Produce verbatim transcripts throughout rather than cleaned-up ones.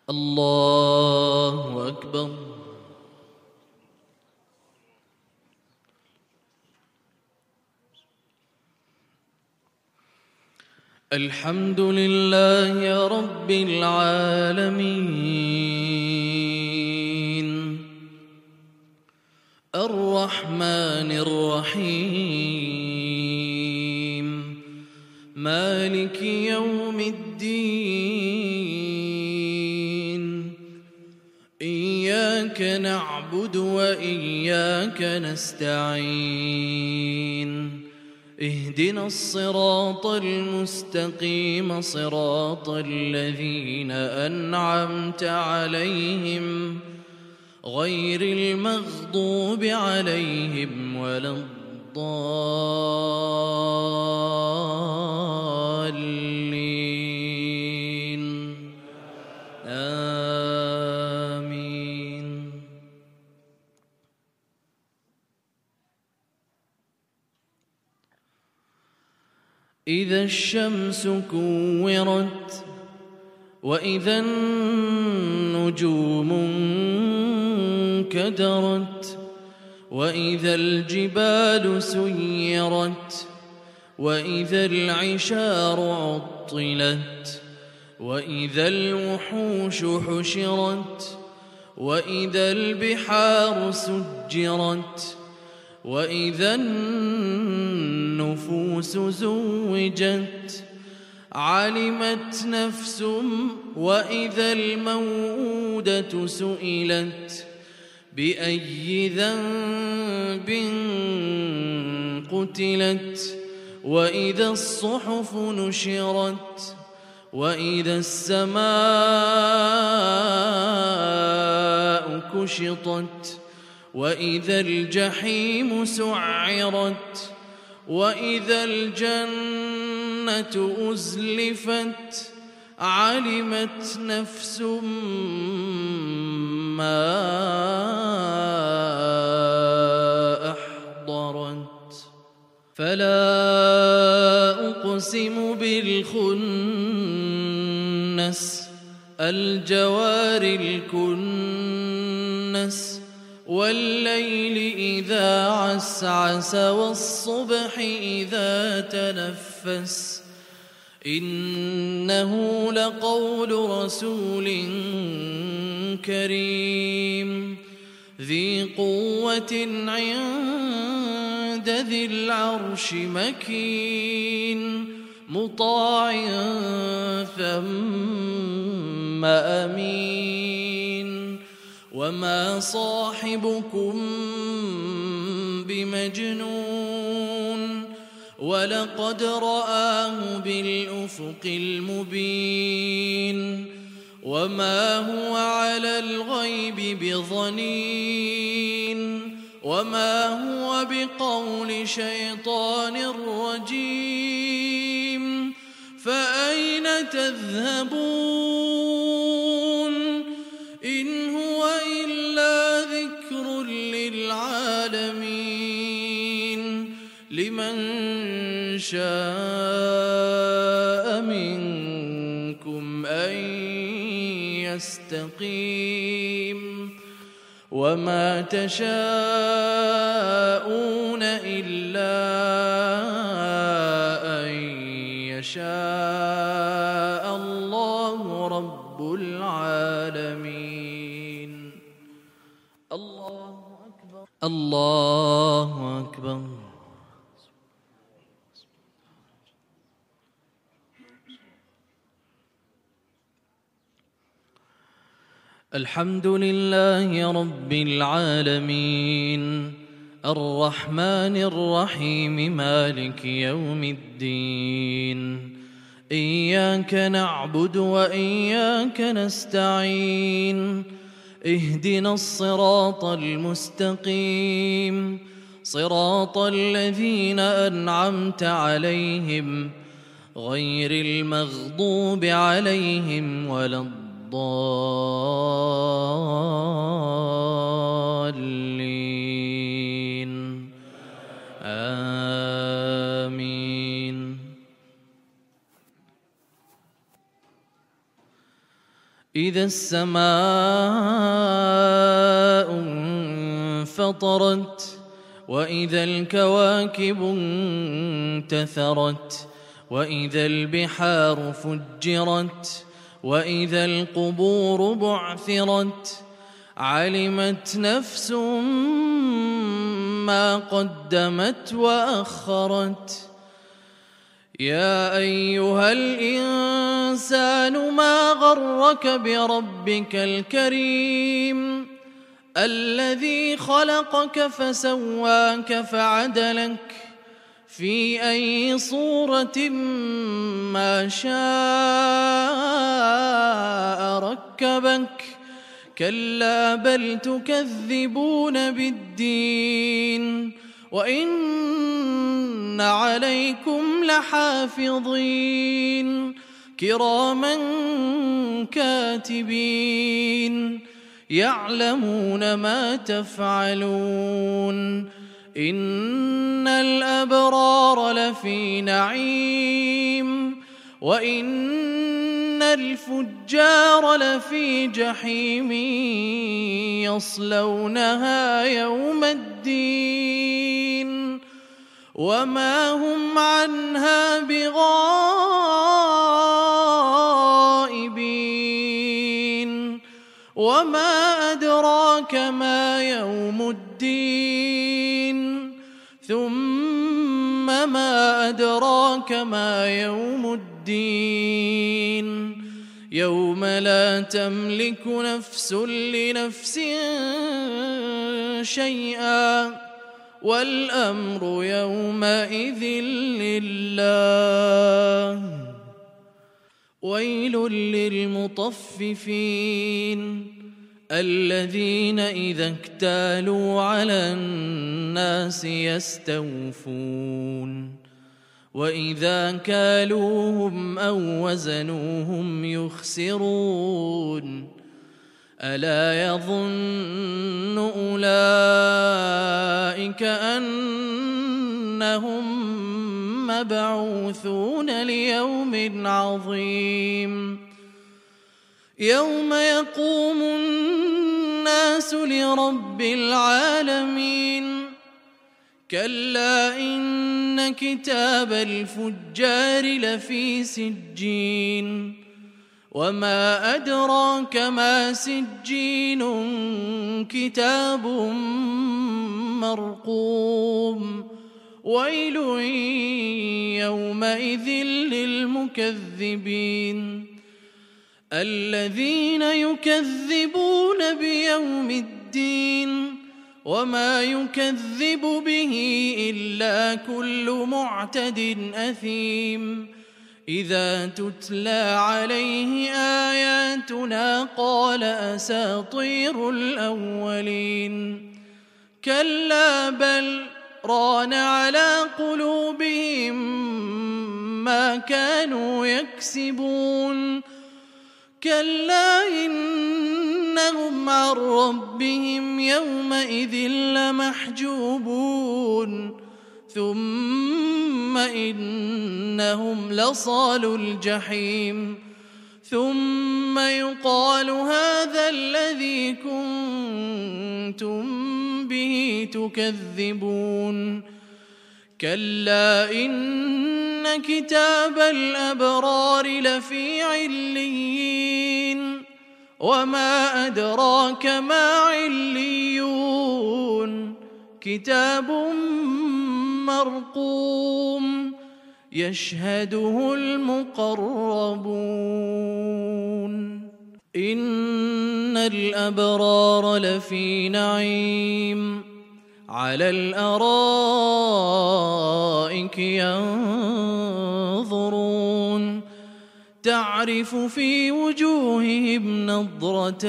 الله أكبر. الحمد لله رب العالمين الرحمن الرحيم مالك يوم الدين إياك نعبد وإياك نستعين اهدنا الصراط المستقيم صراط الذين أنعمت عليهم غير المغضوب عليهم ولا الضالين آمين. إذا الشمس كورت وإذا النجوم انكدرت وإذا الجبال سيرت وإذا العشار عطلت وإذا الوحوش حشرت وإذا البحار سجرت وإذا النفوس زوجت علمت نفس وإذا الموءودة سئلت بأي ذنب قتلت وإذا الصحف نشرت وإذا السماء كشطت وإذا الجحيم سعرت وإذا الجنة أزلفت علمت نفس ما أحضرت. فلا أقسم بالخنس الجوار الكنس والليل إذا عسعس والصبح إذا تنفس إنه لقول رسول كريم ذي قوة عند ذي العرش مكين مطاع ثم أمين وما صاحبكم بمجنون ولقد رآه بالأفق المبين وما هو على الغيب بضنين وما هو بقول شيطان رجيم فأين تذهبون إن هو إلا ذكر للعالمين لمن شاء منكم أن يستقيم وما تشاءون إلا أن يشاء الله رب العالمين. الله أكبر. الله أكبر. الحمد لله رب العالمين الرحمن الرحيم مالك يوم الدين إياك نعبد وإياك نستعين اهدنا الصراط المستقيم صراط الذين أنعمت عليهم غير المغضوب عليهم ولا الضالين الضالين آمين. إذا السماء انفطرت وإذا الكواكب انتثرت وإذا البحار فجرت وإذا القبور بعثرت علمت نفس ما قدمت وأخرت يا أيها الإنسان ما غرك بربك الكريم الذي خلقك فسواك فعدلك في أي صورة ما شاء ركبك كلا بل تكذبون بالدين وإن عليكم لحافظين كراما كاتبين يعلمون ما تفعلون إن الأبرار لفي نعيم وإن الفجار لفي جحيم يصلونها يوم الدين وما هم عنها بغائبين وما أدراك ما يوم الدين ثم ما أدراك ما يوم الدين يوم لا تملك نفس لنفس شيئا والأمر يومئذ لله ويل للمطففين الذين إذا اكتالوا على الناس يستوفون وإذا كالوهم أو وزنوهم يخسرون ألا يظن أولئك أنهم مبعوثون ليوم عظيم يوم يقوم الناس لرب العالمين كلا إن كتاب الفجار لفي سجين وما أدراك ما سجين كتاب مرقوم ويل يومئذ للمكذبين الذين يكذبون بيوم الدين وما يكذب به إلا كل معتد أثيم إذا تتلى عليه آياتنا قال أساطير الأولين كلا بل ران على قلوبهم ما كانوا يكسبون كلا إنهم عن ربهم يومئذ لمحجوبون ثم إنهم لصالو الجحيم ثم يقال هذا الذي كنتم به تكذبون كلا إن كتاب الأبرار لفي عليين وما أدراك ما عليون كتاب مرقوم يشهده المقربون إن الأبرار لفي نعيم على الأرائك ينظرون تعرف في وجوههم نضرة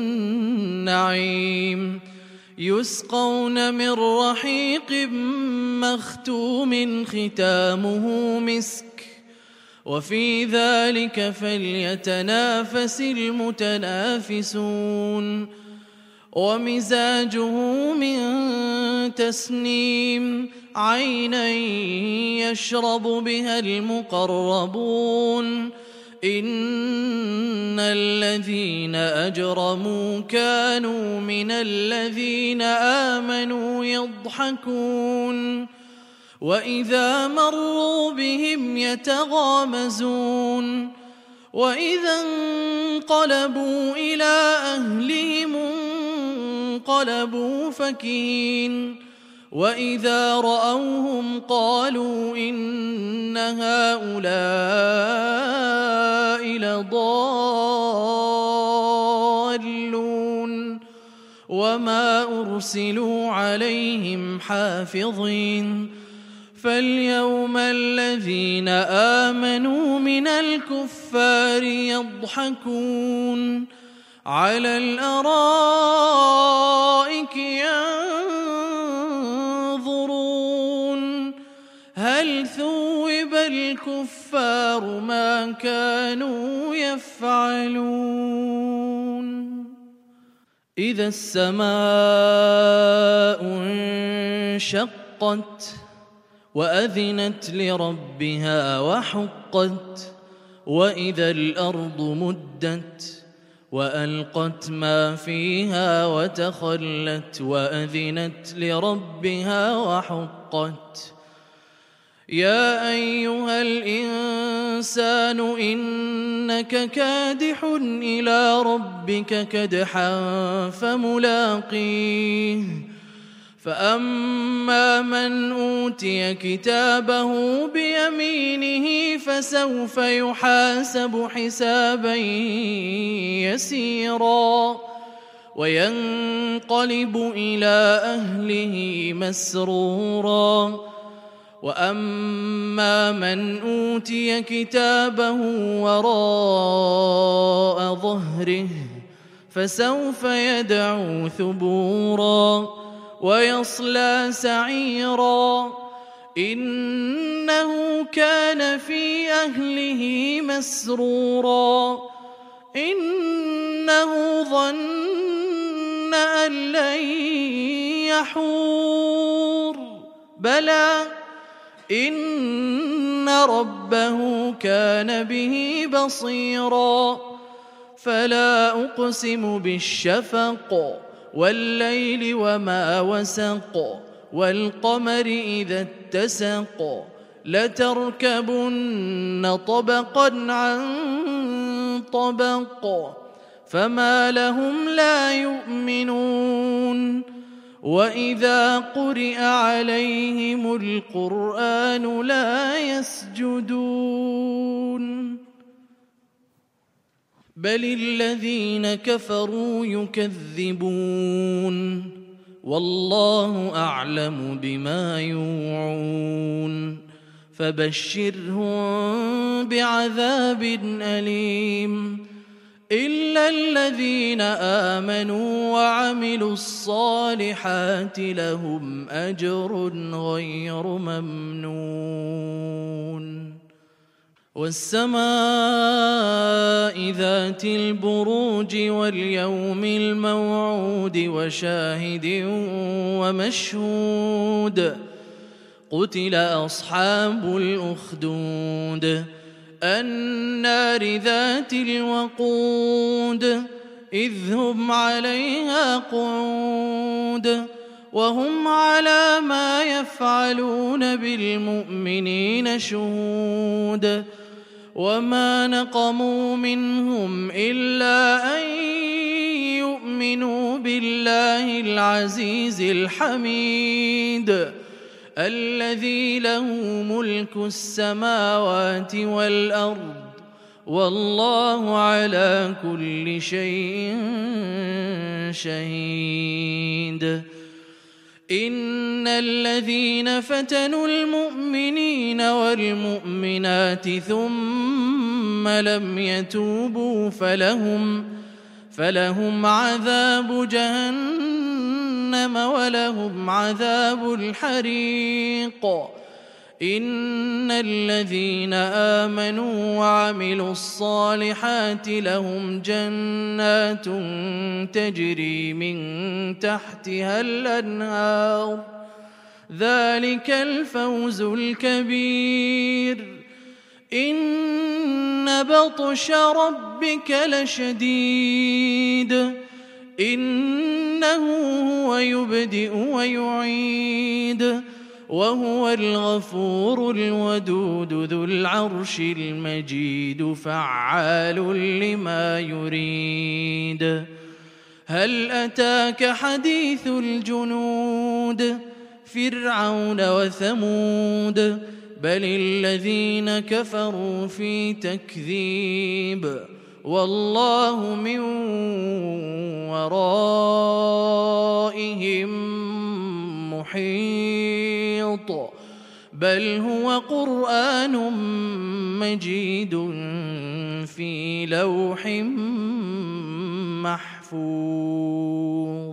النعيم يسقون من رحيق مختوم ختامه مسك وفي ذلك فليتنافس المتنافسون ومزاجه من تسنيم عينا يشرب بها المقربون إن الذين أجرموا كانوا من الذين آمنوا يضحكون وإذا مروا بهم يتغامزون وإذا انقلبوا إلى أهلهم انقلبوا فكهين وإذا رأوهم قالوا إن هؤلاء لضالون وما أرسلوا عليهم حافظين فاليوم الذين آمنوا من الكفار يضحكون على الأرائك ينظرون هل ثوب الكفار ما كانوا يفعلون إذا السماء انشقت وأذنت لربها وحقت وإذا الأرض مدت وألقت ما فيها وتخلت وأذنت لربها وحقت يا أيها الإنسان إنك كادح إلى ربك كدحا فملاقيه فأما من أوتي كتابه بيمينه فسوف يحاسب حسابا يسيرا وينقلب إلى أهله مسرورا وأما من أوتي كتابه وراء ظهره فسوف يدعو ثبورا ويصلى سعيرا إنه كان في أهله مسرورا إنه ظن أن لن يحور بلى إن ربه كان به بصيرا فلا أقسم بالشفق والليل وما وسق والقمر إذا اتسق لتركبن طبقا عن طبق فما لهم لا يؤمنون وإذا قرئ عليهم القرآن لا يسجدون بل الذين كفروا يكذبون والله أعلم بما يوعون فبشرهم بعذاب أليم إلا الذين آمنوا وعملوا الصالحات لهم أجر غير ممنون والسماء ذات البروج واليوم الموعود وشاهد ومشهود قتل أصحاب الأخدود النار ذات الوقود إذ هم عليها قعود وهم على ما يفعلون بالمؤمنين شهود وما نقموا منهم إلا أن يؤمنوا بالله العزيز الحميد الذي له ملك السماوات والأرض والله على كل شيء شهيد إن الذين فتنوا المؤمنين والمؤمنات ثم لم يتوبوا فلهم فلهم عذاب جهنم ولهم عذاب الحريق إن الذين آمنوا وعملوا الصالحات لهم جنات تجري من تحتها الأنهار ذلك الفوز الكبير إن بطش ربك لشديد إنه هو يبدئ ويعيد وهو الغفور الودود ذو العرش المجيد فعال لما يريد هل أتاك حديث الجنود فرعون وثمود بل الذين كفروا في تكذيب والله من ورائهم محيط بل هو قرآن مجيد في لوح محفوظ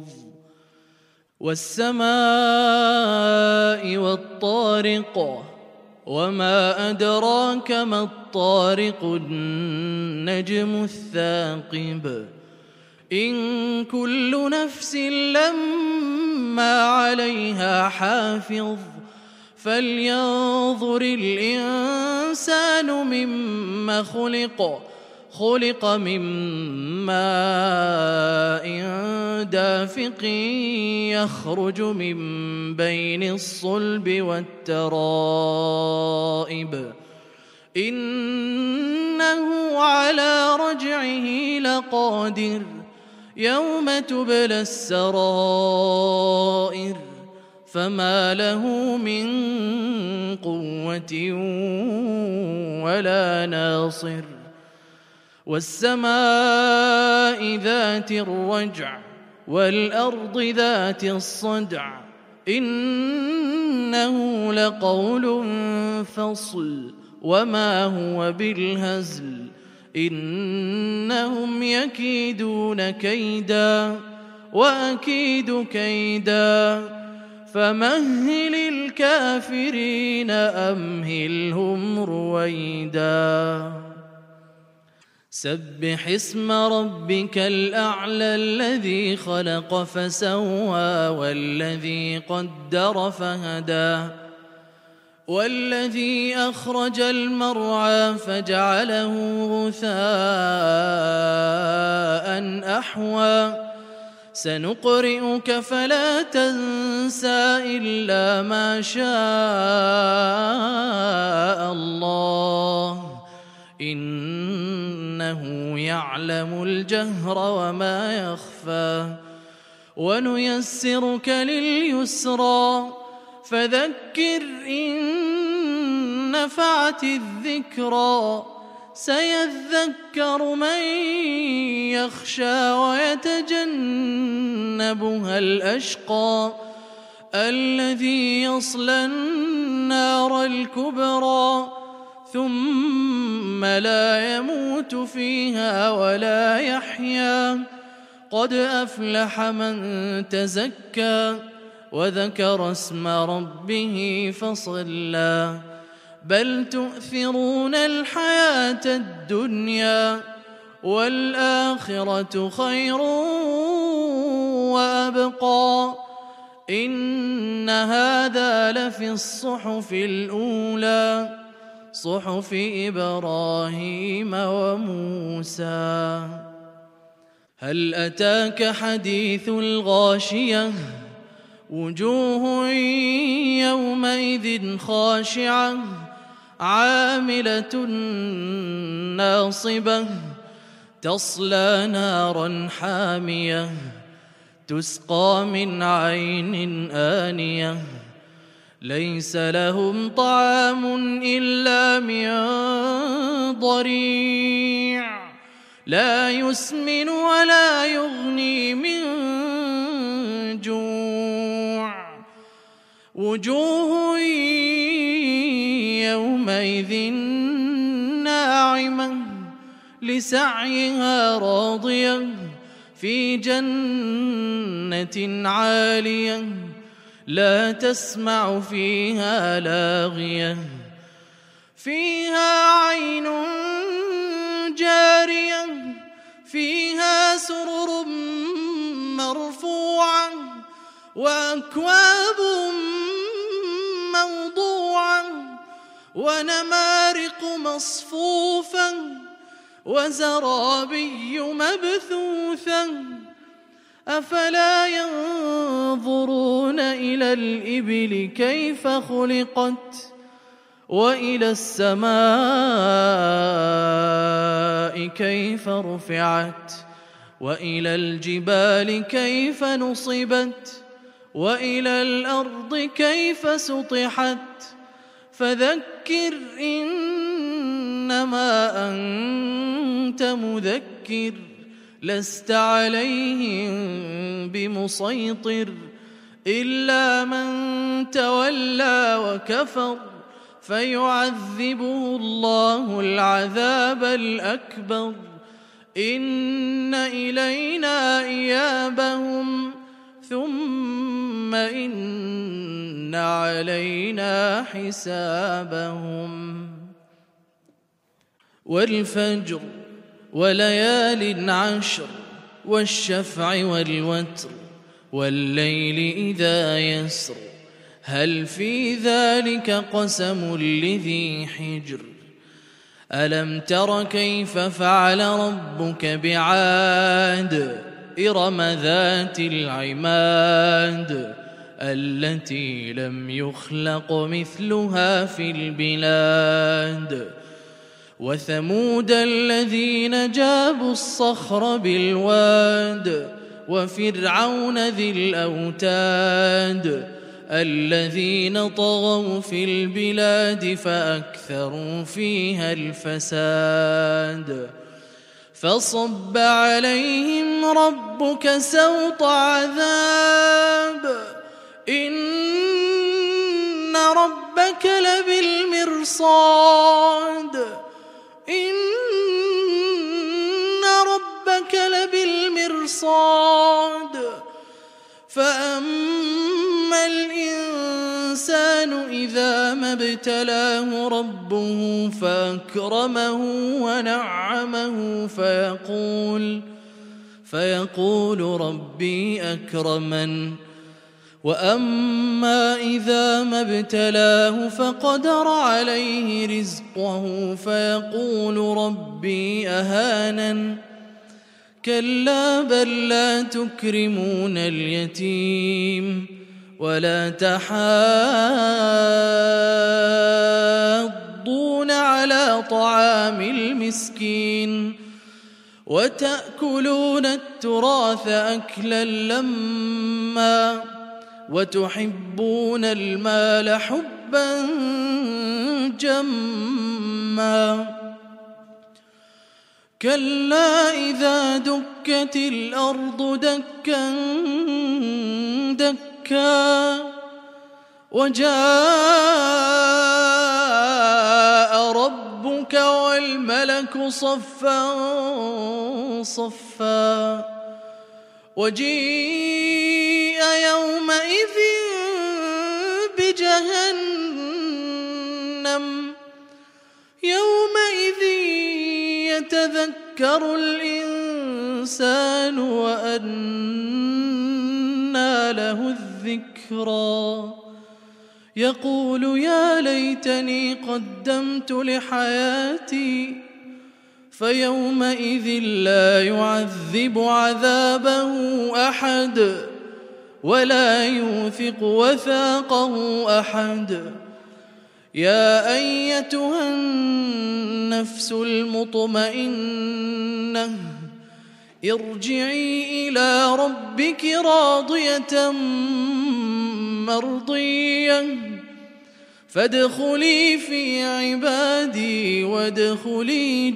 والسماء والطارق وما أدراك ما الطارق النجم الثاقب إن كل نفس لما عليها حافظ فلينظر الإنسان مما خلق خلق من ماء دافق يخرج من بين الصلب والترائب إنه على رجعه لقادر يوم تبلى السرائر فما له من قوة ولا ناصر والسماء ذات الرجع والأرض ذات الصدع إنه لقول فصل وما هو بالهزل إنهم يكيدون كيدا وأكيد كيدا فمهل الكافرين أمهلهم رويدا سبح اسم ربك الأعلى الذي خلق فسوى والذي قدر فهدى والذي أخرج المرعى فجعله غثاء أحوى سنقرئك فلا تنسى إلا ما شاء الله إنه يعلم الجهر وما يخفى ونيسرك لليسرى فذكر إن نفعت الذكرى سيذكر من يخشى ويتجنبها الأشقى الذي يصلى النار الكبرى ثم لا يموت فيها ولا يحيا قد أفلح من تزكى وذكر اسم ربه فصلى بل تؤثرون الحياة الدنيا والآخرة خير وأبقى إن هذا لفي الصحف الأولى صحف إبراهيم وموسى هل أتاك حديث الغاشية وجوه يومئذ خاشعة عاملة ناصبة تصلى نارا حامية تسقى من عين آنية ليس لهم طعام إلا من ضريع لا يسمن ولا يغني من جوع وجوه يومئذ ناعمة لسعيها راضية في جنة عالية لا تسمع فيها لاغية فيها عين جارية فيها سرر مرفوعة وأكواب موضوعة ونمارق مصفوفة وزرابي مبثوثة أفلا ينظرون إلى الإبل كيف خلقت وإلى السماء كيف رفعت وإلى الجبال كيف نصبت وإلى الأرض كيف سطحت فذكر إنما أنت مذكر لست عليهم بمسيطر إلا من تولى وكفر فيعذبه الله العذاب الأكبر إن إلينا إيابهم ثم إن علينا حسابهم والفجر وليال عشر والشفع والوتر والليل إذا يسر هل في ذلك قسم لذي حجر ألم تر كيف فعل ربك بعاد إرم ذات العماد التي لم يخلق مثلها في البلاد وثمود الذين جابوا الصخر بالواد وفرعون ذي الأوتاد الذين طغوا في البلاد فأكثروا فيها الفساد فصب عليهم ربك سوط عذاب إن ربك لبالمرصاد إن ربك لبالمرصاد فأما الإنسان إذا ما ابتلاه ربه فأكرمه ونعمه فيقول فيقول ربي أكرمن وأما إذا ما ابتلاه فقدر عليه رزقه فيقول ربي أهانن كلا بل لا تكرمون اليتيم ولا تحاضون على طعام المسكين وتأكلون التراث أكلا لما وتحبون المال حبا جما كلا إذا دكت الأرض دكا دكا وجاء ربك والملك صفا صفا وجيء يومئذ بجهنم يومئذ يتذكر الإنسان وأنى له الذكرى يقول يا ليتني قدمت لحياتي فيومئذ لا يعذب عذابه أحد ولا يوثق وثاقه أحد يا أيتها النفس المطمئنة ارجعي إلى ربك راضية مرضية فادخلي في عبادي وادخلي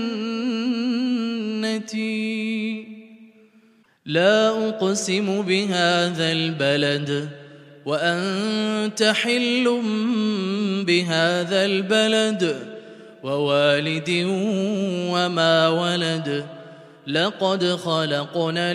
جنتي لا أقسم بهذا البلد وأنت حل بهذا البلد ووالد وما ولد لقد خلقنا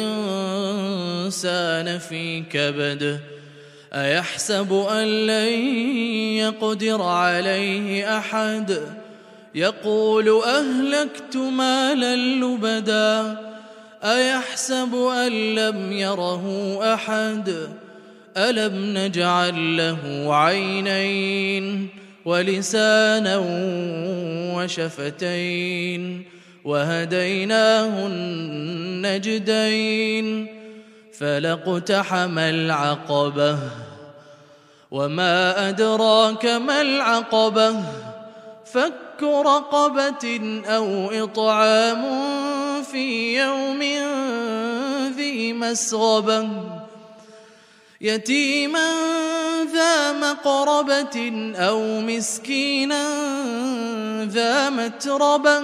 الإنسان في كبد أيحسب أن لن يقدر عليه أحد يقول أهلكت مالا لبدا أيحسب أن لم يره أحد ألم نجعل له عينين ولسانا وشفتين وهديناه النجدين فلاقتحم العقبة وما أدراك ما العقبة فك رقبة أو إطعام في يوم ذي مسغبة يتيما ذا مقربة أو مسكينا ذا متربة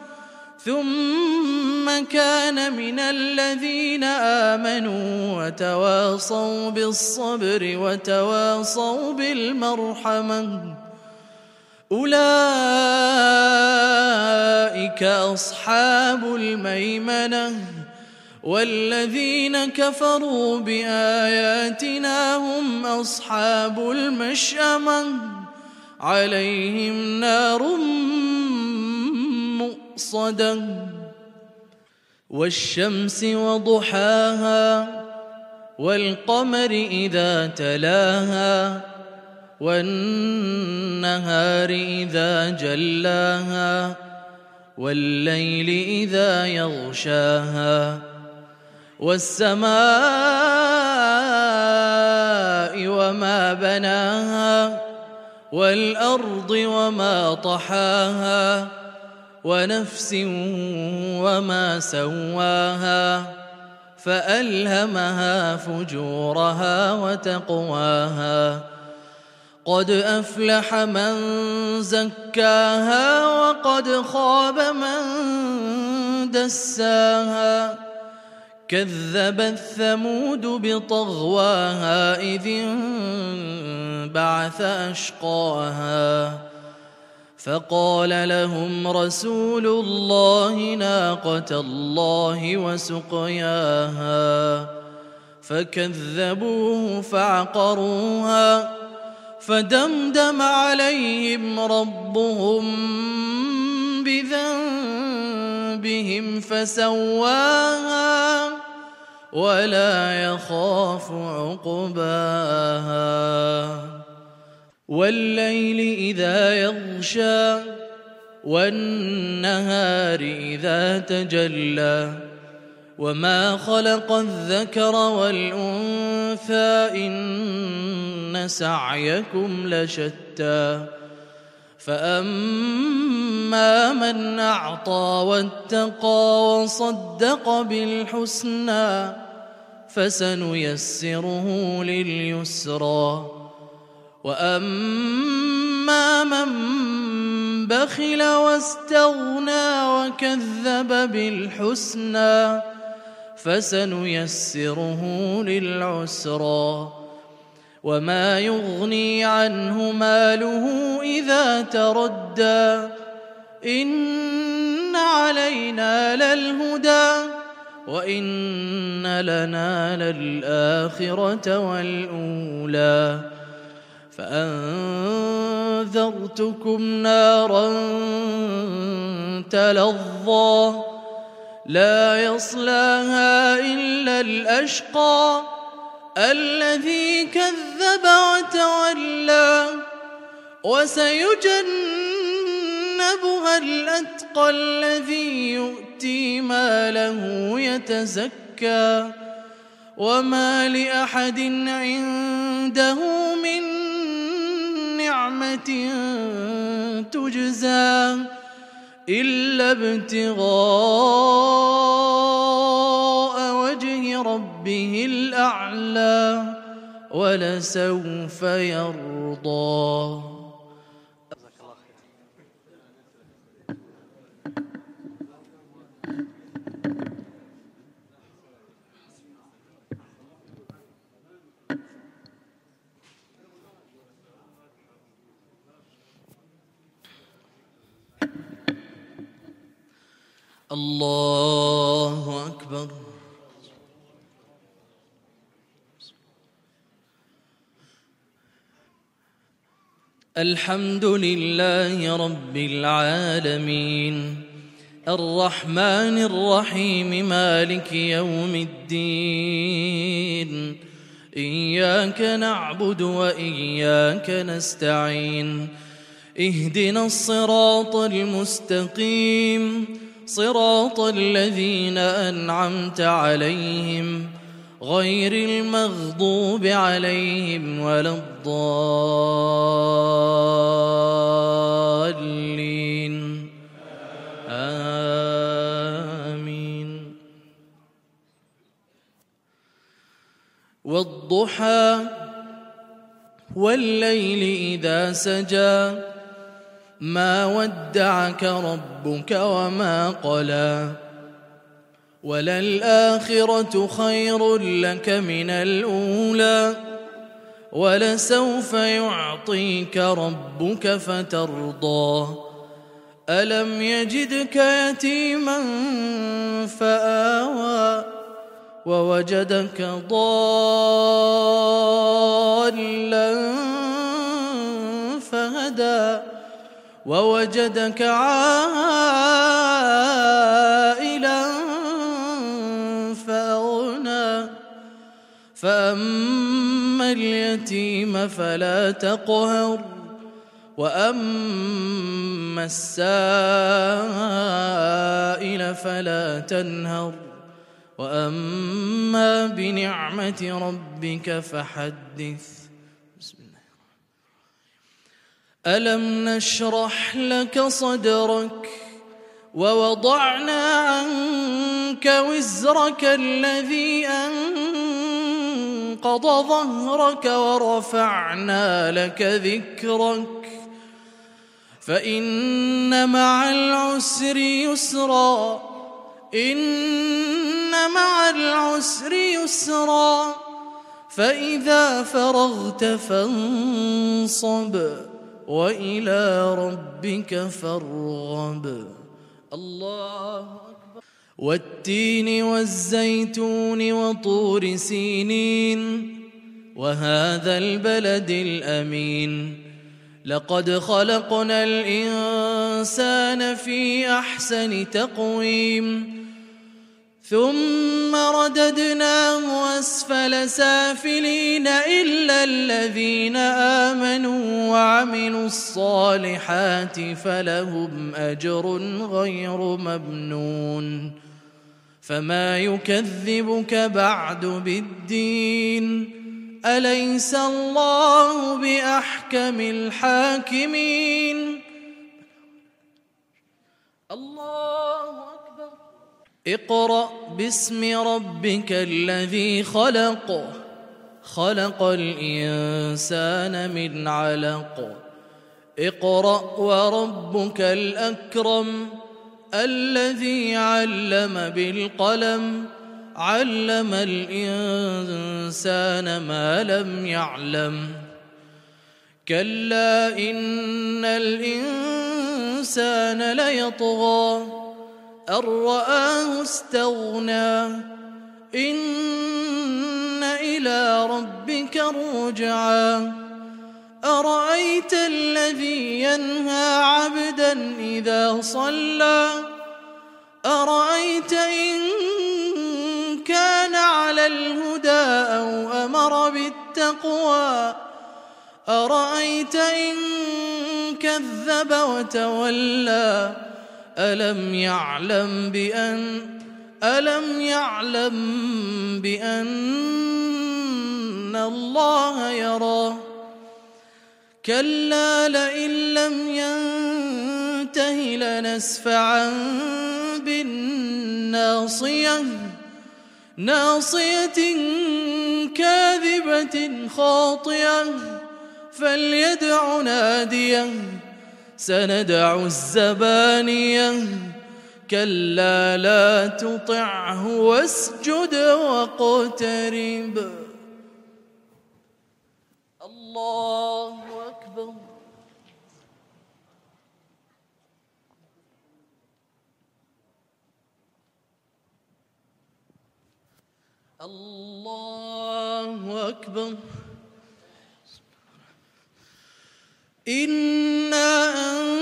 ثم كان من الذين آمنوا وتواصوا بالصبر وتواصوا بالمرحمة أولئك أصحاب الميمنة والذين كفروا بآياتنا هم أصحاب المشأمة عليهم نار مؤصدة والشمس وضحاها والقمر إذا تلاها والنهار إذا جلاها والليل إذا يغشاها والسماء وما بناها والأرض وما طحاها ونفس وما سواها فألهمها فجورها وتقواها قد أفلح من زكاها وقد خاب من دساها كذبت ثمود بطغواها إذ انبعث أشقاها فقال لهم رسول الله ناقة الله وسقياها فكذبوه فعقروها فدمدم عليهم ربهم بذنبهم فسواها ولا يخاف عقباها والليل إذا يغشى والنهار إذا تجلى وما خلق الذكر والأنثى إن سعيكم لشتى فأما من أعطى واتقى وصدق بالحسنى فسنيسره لليسرى وأما من بخل واستغنى وكذب بالحسنى فسنيسره للعسرى وما يغني عنه ماله إذا تردى إن علينا للهدى وإن لنا للآخرة والأولى فأنذرتكم نارا تلظى لا يصلاها إلا الأشقى الذي كذب وتولى وسيجنبها الأتقى الذي يؤتي ماله يتزكى وما لأحد عنده من نعمة تجزى إلا ابتغاء وجه ربه الأعلى ولسوف يرضى. الله أكبر. الحمد لله رب العالمين الرحمن الرحيم مالك يوم الدين إياك نعبد وإياك نستعين اهدنا الصراط المستقيم صراط الذين أنعمت عليهم غير المغضوب عليهم ولا الضالين آمين. والضحى والليل إذا سجى ما ودعك ربك وما قلى وللآخرة خير لك من الأولى ولسوف يعطيك ربك فترضى ألم يجدك يتيما فآوى ووجدك ضالا فهدى ووجدك عائلا فأغنى فأما اليتيم فلا تقهر وأما السائل فلا تنهر وأما بنعمة ربك فحدث. بسم الله. ألم نشرح لك صدرك ووضعنا عنك وزرك الذي أنقض ظهرك ورفعنا لك ذكرك فإن مع العسر يسرا إن مع العسر يسرا فإذا فرغت فانصب وإلى ربك فارغب. الله أكبر. والتين والزيتون وطور سينين وهذا البلد الأمين لقد خلقنا الإنسان في أحسن تقويم ثم رددناه أسفل سافلين إلا الذين آمنوا وعملوا الصالحات فلهم أجر غير ممنون. فما يكذبك بعد بالدين أليس الله بأحكم الحاكمين. الله أكبر. اقرأ باسم ربك الذي خلق خلق الإنسان من علق اقرأ وربك الأكرم الذي علم بالقلم علم الإنسان ما لم يعلم كلا إن الإنسان ليطغى أن رآه استغنى إن إلى ربك الرجعى أرأيت الذي ينهى عبدا إذا صلى أرأيت إن كان على الهدى أو أمر بالتقوى أرأيت إن كذب وتولى ألم يعلم بأن ألم يعلم بأن الله يرى كلا لئن لم ينته لنسفعا بالناصية ناصية كاذبة خاطئة فليدع ناديه سندع الزبانية كلا لا تطعه واسجد واقترب. الله أكبر. الله أكبر. إنا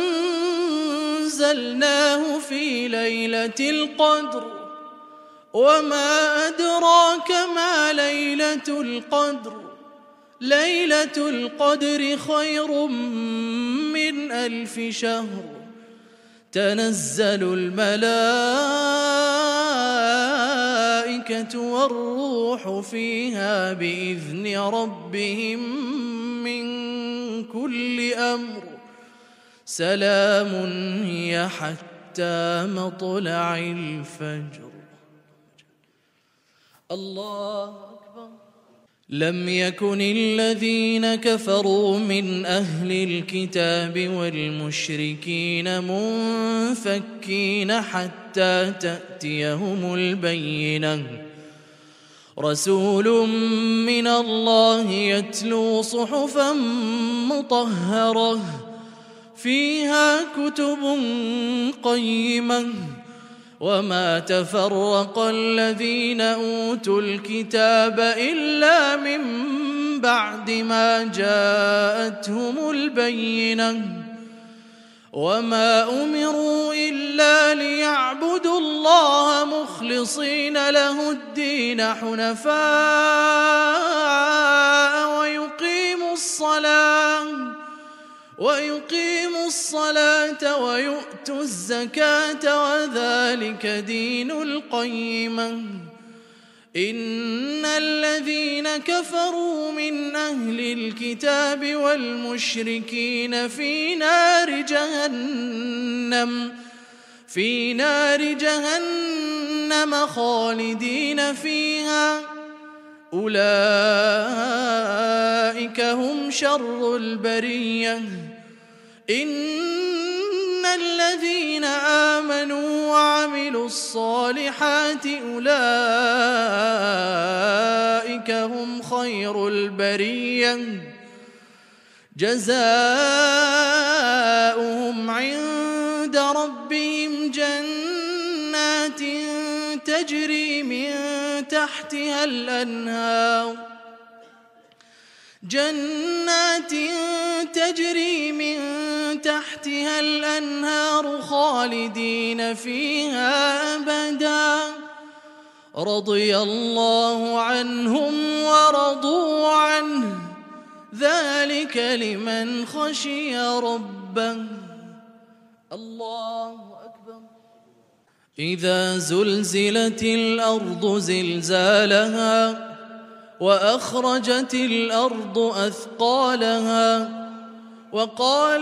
أنزلناه في ليلة القدر وما أدراك ما ليلة القدر ليلة القدر خير من من ألف شهر تنزل الملائكة والروح فيها بإذن ربهم من كل أمر سلام هي حتى مطلع الفجر. الله أكبر. لم يكن الذين كفروا من أهل الكتاب والمشركين منفكين حتى تأتيهم البينة رسول من الله يتلو صحفا مطهرة فيها كتب قيمة وما تفرق الذين أوتوا الكتاب إلا من بعد ما جاءتهم البينة وما أمروا إلا ليعبدوا الله مخلصين له الدين حنفاء ويقيموا الصلاة ويقيموا الصلاة ويؤتوا الزكاة وذلك دين القيمة. إن الذين كفروا من أهل الكتاب والمشركين في نار جهنم في نار جهنم خالدين فيها أولئك هم شر البرية. إن الذين آمنوا وعملوا الصالحات أولئك هم خير البرية جزاؤهم عند ربهم جنات تجري من تحتها الأنهار جنات تجري من تحتها الأنهار خالدين فيها أبدا رضي الله عنهم ورضوا عنه ذلك لمن خشي ربه. الله أكبر. إذا زلزلت الأرض زلزالها وأخرجت الأرض أثقالها وقال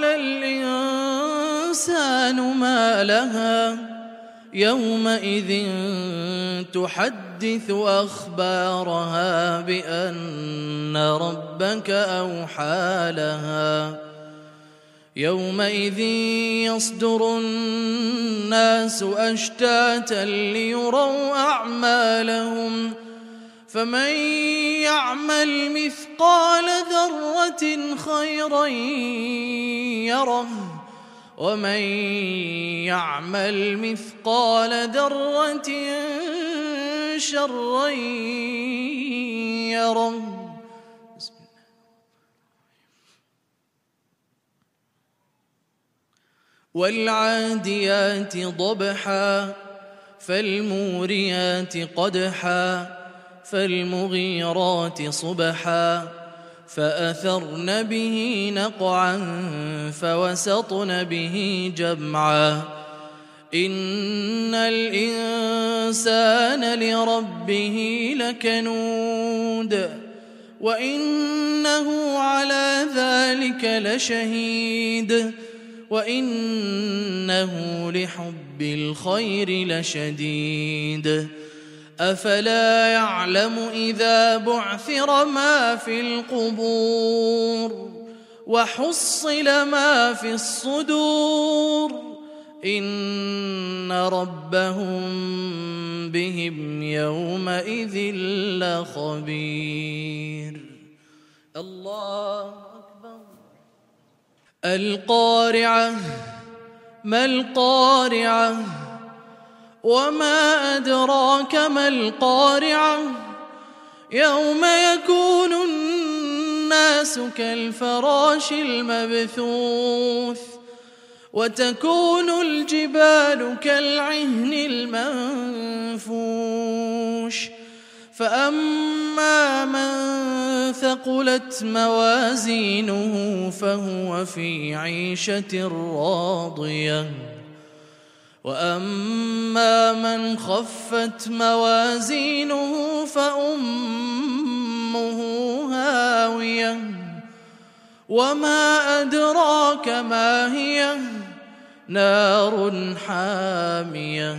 الإنسان ما لها يومئذ تحدث أخبارها بأن ربك أوحى لها يومئذ يصدر الناس أشتاتا ليروا أعمالهم فمن يعمل مثقال ذرة خيرا يره ومن يعمل مثقال ذرة شرا يره. والعاديات ضبحا فالموريات قدحا فالمغيرات صبحا فأثرن به نقعا فوسطن به جمعا إن الإنسان لربه لكنود وإنه على ذلك لشهيد وإنه لحب الخير لشديد أفلا يعلم إذا بعثر ما في القبور وحصل ما في الصدور إن ربهم بهم يومئذ لخبير. الله أكبر. القارعة ما القارعة وما أدراك ما القارعة يوم يكون الناس كالفراش المبثوث وتكون الجبال كالعهن المنفوش فأما من ثقلت موازينه فهو في عيشة راضية وأما من خفت موازينه فأمه هاوية وما أدراك ما هي نار حامية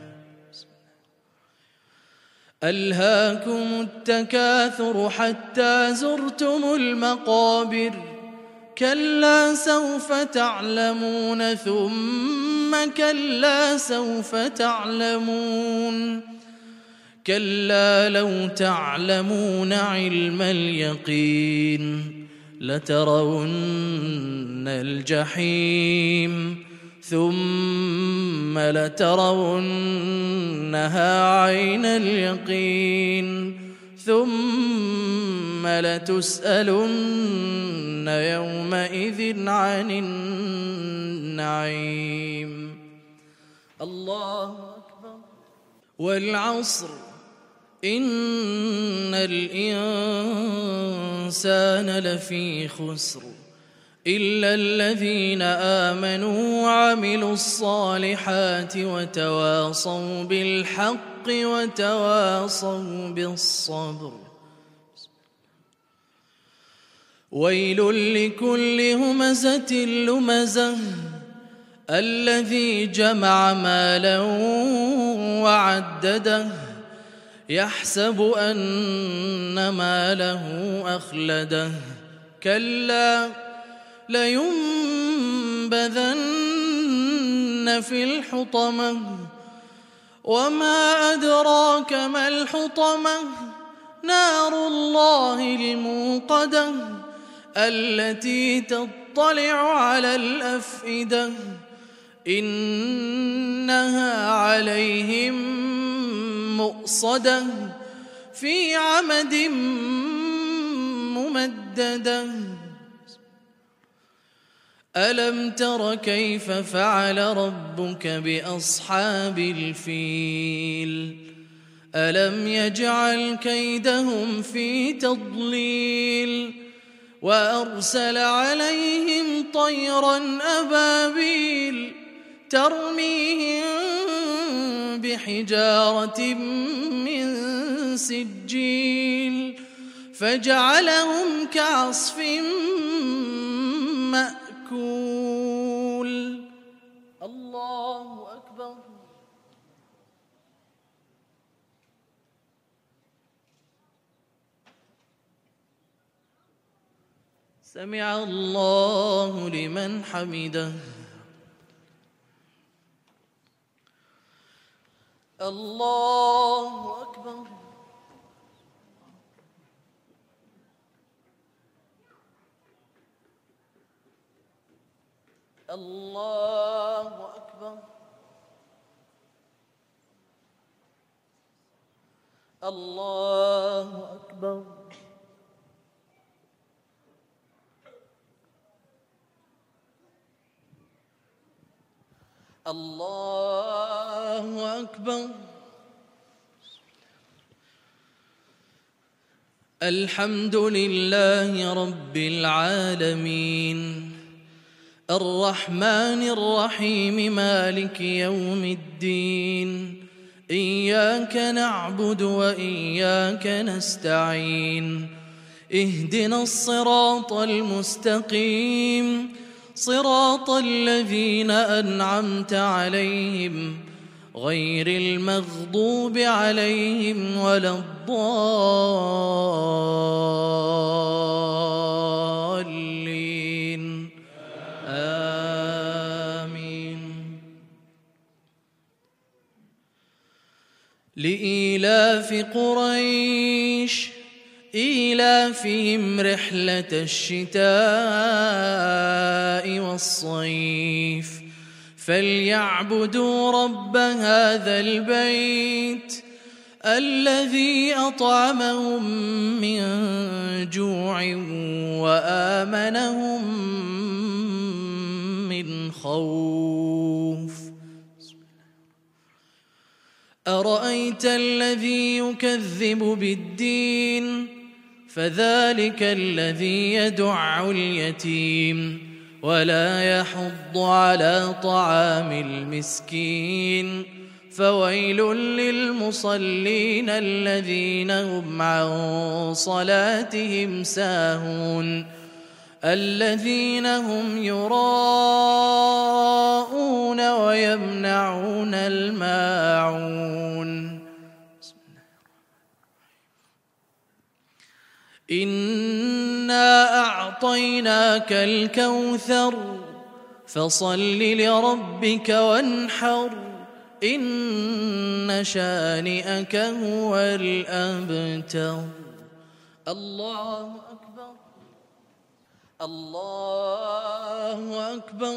ألهاكم التكاثر حتى زرتم المقابر كلا سوف تعلمون ثم كلا سوف تعلمون كلا لو تعلمون علم اليقين لترون الجحيم ثم لترونها عين اليقين ثم لتسألن يومئذ عن النعيم. الله أكبر. والعصر إن الإنسان لفي خسر إلا الذين آمنوا وعملوا الصالحات وتواصوا بالحق وتواصوا بالصبر. ويل لكل همزة لمزة الذي جمع مالا وعدده يحسب أن ماله أخلده كلا لينبذن في الحطمة وما أدراك ما الحطمة نار الله الموقدة التي تطلع على الأفئدة إنها عليهم مؤصدة في عمد ممددة. ألم تر كيف فعل ربك بأصحاب الفيل ألم يجعل كيدهم في تضليل وأرسل عليهم طيرا أبابيل ترميهم بحجارة من سجيل فجعلهم كعصف مأكول. الله أكبر. سمع الله لمن حمده. الله أكبر. الله أكبر. الله أكبر. الله أكبر. الحمد لله رب العالمين الرحمن الرحيم مالك يوم الدين إياك نعبد وإياك نستعين اهدنا الصراط المستقيم صراط الذين أنعمت عليهم غير المغضوب عليهم ولا الضالين آمين. لإيلاف قريش إيلافهم رحلة الشتاء والصيف فليعبدوا رب هذا البيت الذي أطعمهم من جوع وآمنهم من خوف. أرأيت الذي يكذب بالدين فذلك الذي يدع اليتيم ولا يحض على طعام المسكين فويل للمصلين الذين هم عن صلاتهم ساهون الذين هم يراءون ويمنعون الماعون. إنا أعطيناك الكوثر فصل لربك وانحر إن شانئك هو الأبتر. الله أكبر الله أكبر.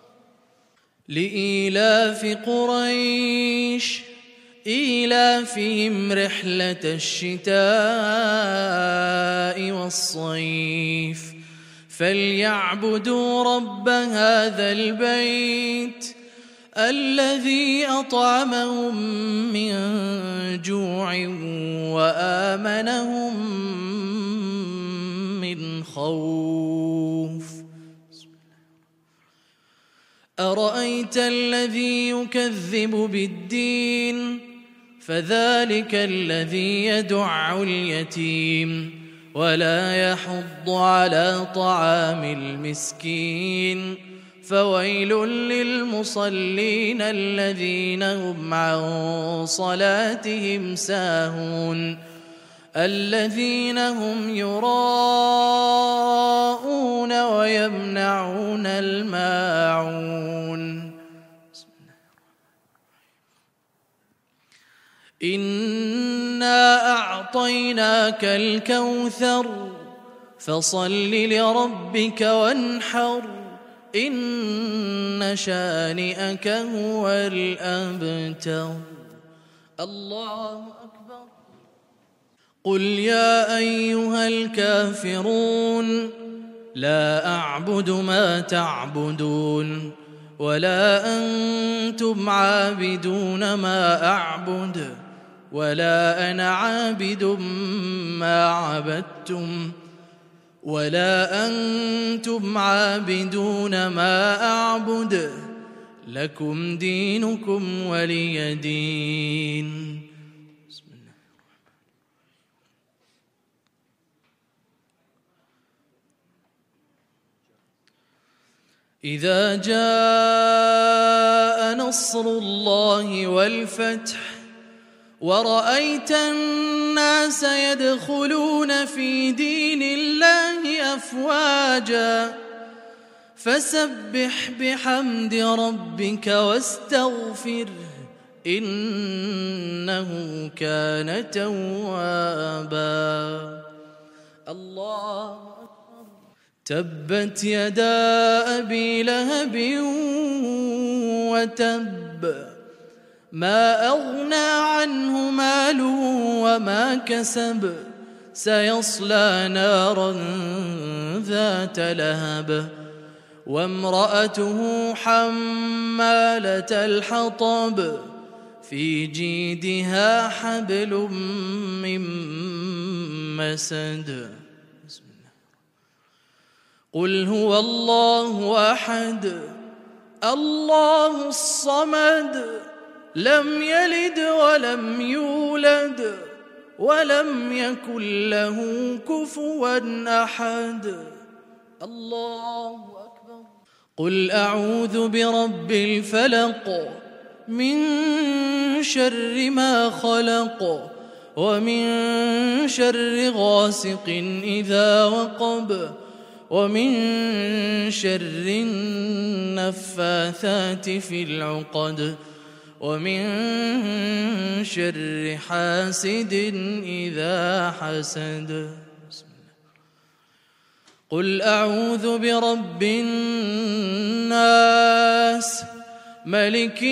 لإيلاف قريش إيلافهم رحلة الشتاء والصيف فليعبدوا رب هذا البيت الذي أطعمهم من جوع وآمنهم من خوف. أرأيت الذي يكذب بالدين فذلك الذي يدع اليتيم ولا يحض على طعام المسكين فويل للمصلين الذين هم عن صلاتهم ساهون الذين هم يراءون ويمنعون الماعون. إنا أعطيناك الكوثر فصل لربك وانحر إن شانئك هو الأبتر. الله أكبر. قل يا أيها الكافرون لا أعبد ما تعبدون ولا أنتم عابدون ما أعبد ولا أنا عابد ما عبدتم ولا أنتم عابدون ما أعبد لكم دينكم ولي دين. بسم الله. إذا جاء نصر الله والفتح ورأيت الناس يدخلون في دين الله أفواجا فسبح بحمد ربك واستغفره إنه كان توابا. الله أكبر. تبت يدا أبي لهب وتب ما أغنى عنه ماله وما كسب سيصلى نارا ذات لهب وامرأته حمالة الحطب في جيدها حبل من مسد. قل هو الله أحد الله الصمد لم يلد ولم يولد ولم يكن له كفوا أحد. الله أكبر. قل أعوذ برب الفلق من شر ما خلق ومن شر غاسق إذا وقب ومن شر النفاثات في العقد ومن شر حاسد إذا حسد. قل أعوذ برب الناس ملك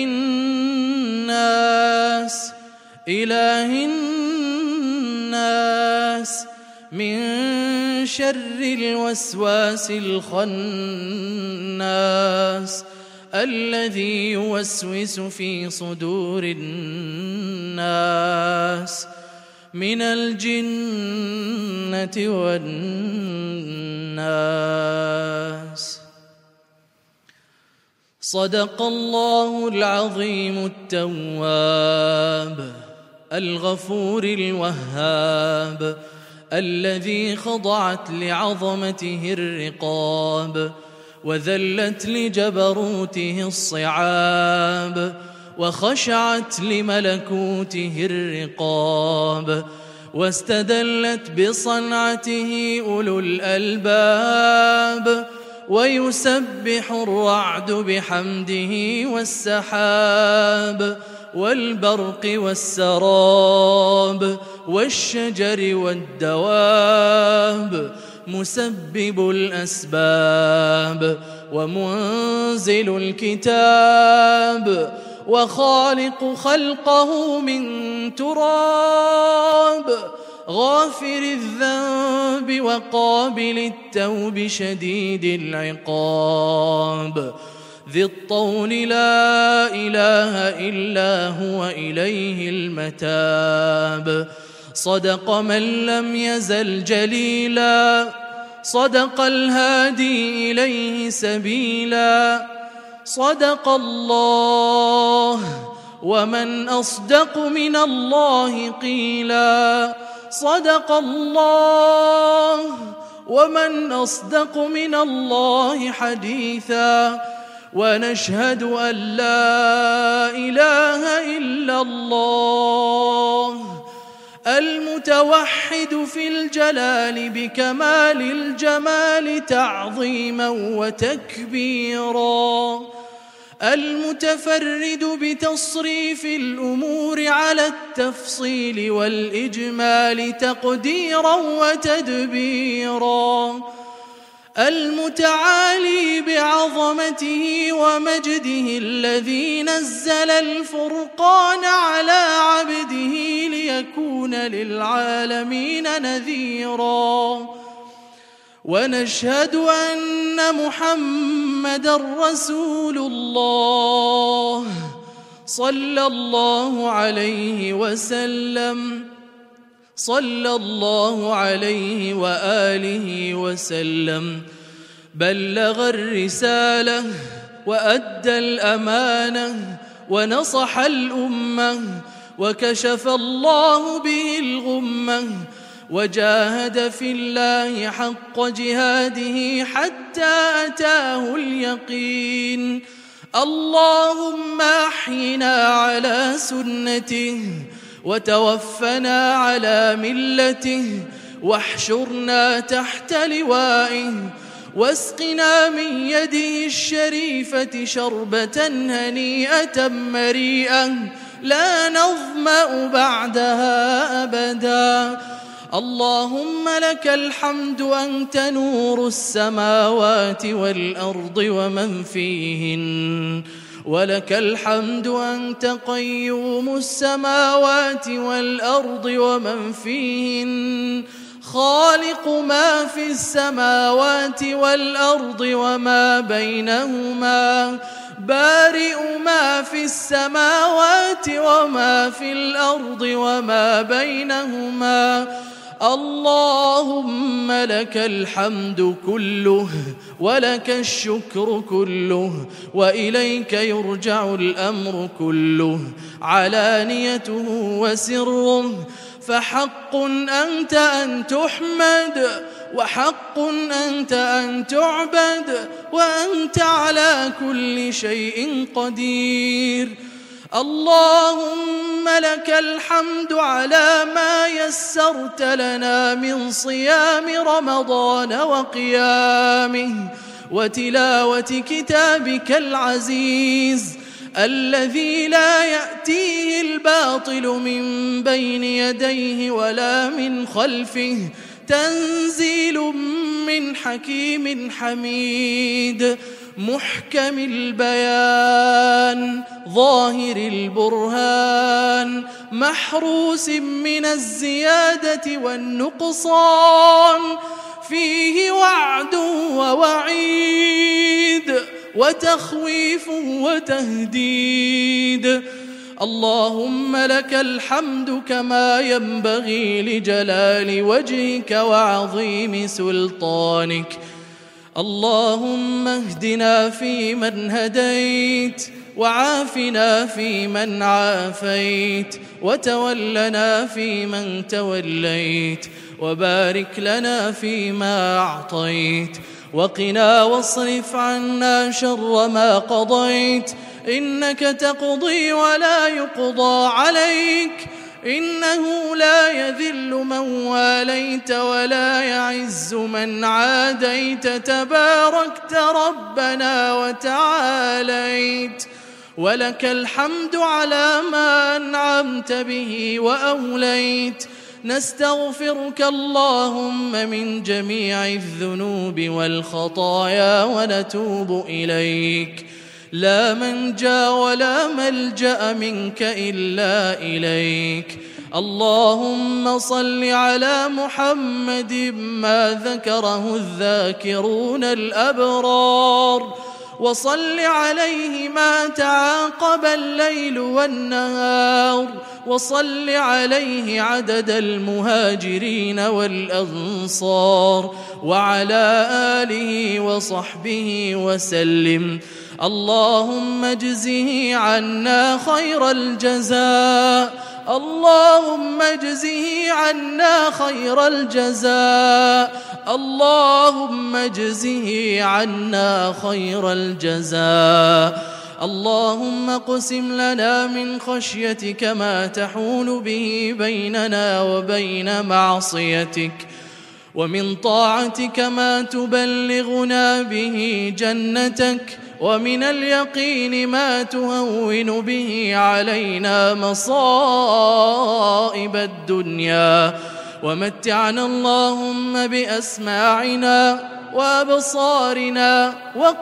الناس إله الناس من شر الوسواس الخناس الذي يوسوس في صدور الناس من الجنة والناس. صدق الله العظيم التواب الغفور الوهاب، الذي خضعت لعظمته الرقاب، وذلت لجبروته الصعاب، وخشعت لملكوته الرقاب، واستدلت بصنعته أولو الألباب، ويسبح الرعد بحمده والسحاب، والبرق والسراب، والشجر والدواب، مسبب الأسباب، ومنزل الكتاب، وخالق خلقه من تراب، غافر الذنب وقابل التوب شديد العقاب، ذي الطول لا إله إلا هو إليه المتاب. صدق من لم يزل جليلا، صدق الهادي إليه سبيلا، صدق الله ومن أصدق من الله قيلا، صدق الله ومن أصدق من الله حديثا. ونشهد أن لا إله إلا الله المتوحد في الجلال بكمال الجمال تعظيما وتكبيرا، المتفرد بتصريف الأمور على التفصيل والإجمال تقديرا وتدبيرا، المتعالي بعظمته ومجده الذي نزل الفرقان على عبده ليكون للعالمين نذيرا. ونشهد أن محمدًا رسول الله صلى الله عليه وسلم، صلى الله عليه وآله وسلم، بلغ الرسالة وأدى الأمانة ونصح الأمة، وكشف الله به الغمة، وجاهد في الله حق جهاده حتى أتاه اليقين. اللهم أحينا على سنته، وتوفنا على ملته، واحشرنا تحت لوائه، واسقنا من يده الشريفة شربة هنيئة مريئة لا نظمأ بعدها أبدا. اللهم لك الحمد أنت نور السماوات والأرض ومن فيهن، ولك الحمد أنت قيوم السماوات والأرض ومن فيهن، خالق ما في السماوات والأرض وما بينهما، بارئ ما في السماوات وما في الأرض وما بينهما. اللهم لك الحمد كله، ولك الشكر كله، وإليك يرجع الأمر كله، علانيته وسره، فحق أنت أن تحمد، وحق أنت أن تعبد، وأنت على كل شيء قدير. اللهم لك الحمد على ما يسرت لنا من صيام رمضان وقيامه، وتلاوة كتابك العزيز الذي لا يأتيه الباطل من بين يديه ولا من خلفه، تنزيل من حكيم حميد، محكم البيان، ظاهر البرهان، محروس من الزيادة والنقصان، فيه وعد ووعيد، وتخويف وتهديد. اللهم لك الحمد كما ينبغي لجلال وجهك وعظيم سلطانك. اللهم اهدنا فيمن هديت، وعافنا فيمن عافيت، وتولنا فيمن توليت، وبارك لنا فيما أعطيت، وقنا واصرف عنا شر ما قضيت، إنك تقضي ولا يقضى عليك، إنه لا يذل من واليت ولا يعز من عاديت، تباركت ربنا وتعاليت، ولك الحمد على ما أنعمت به وأوليت. نستغفرك اللهم من جميع الذنوب والخطايا ونتوب إليك، لا منجا ولا ملجأ منك إلا إليك. اللهم صل على محمد ما ذكره الذاكرون الأبرار، وصل عليه ما تعاقب الليل والنهار، وصل عليه عدد المهاجرين والأنصار، وعلى آله وصحبه وسلم. اللهم اجزه عنا خير الجزاء، اللهم اجزه عنا خير الجزاء، اللهم اجزه عنا خير الجزاء. اللهم اقسم لنا من خشيتك ما تحول به بيننا وبين معصيتك، ومن طاعتك ما تبلغنا به جنتك، ومن اليقين ما تهون به علينا مصائب الدنيا، ومتعنا اللهم بأسماعنا وأبصارنا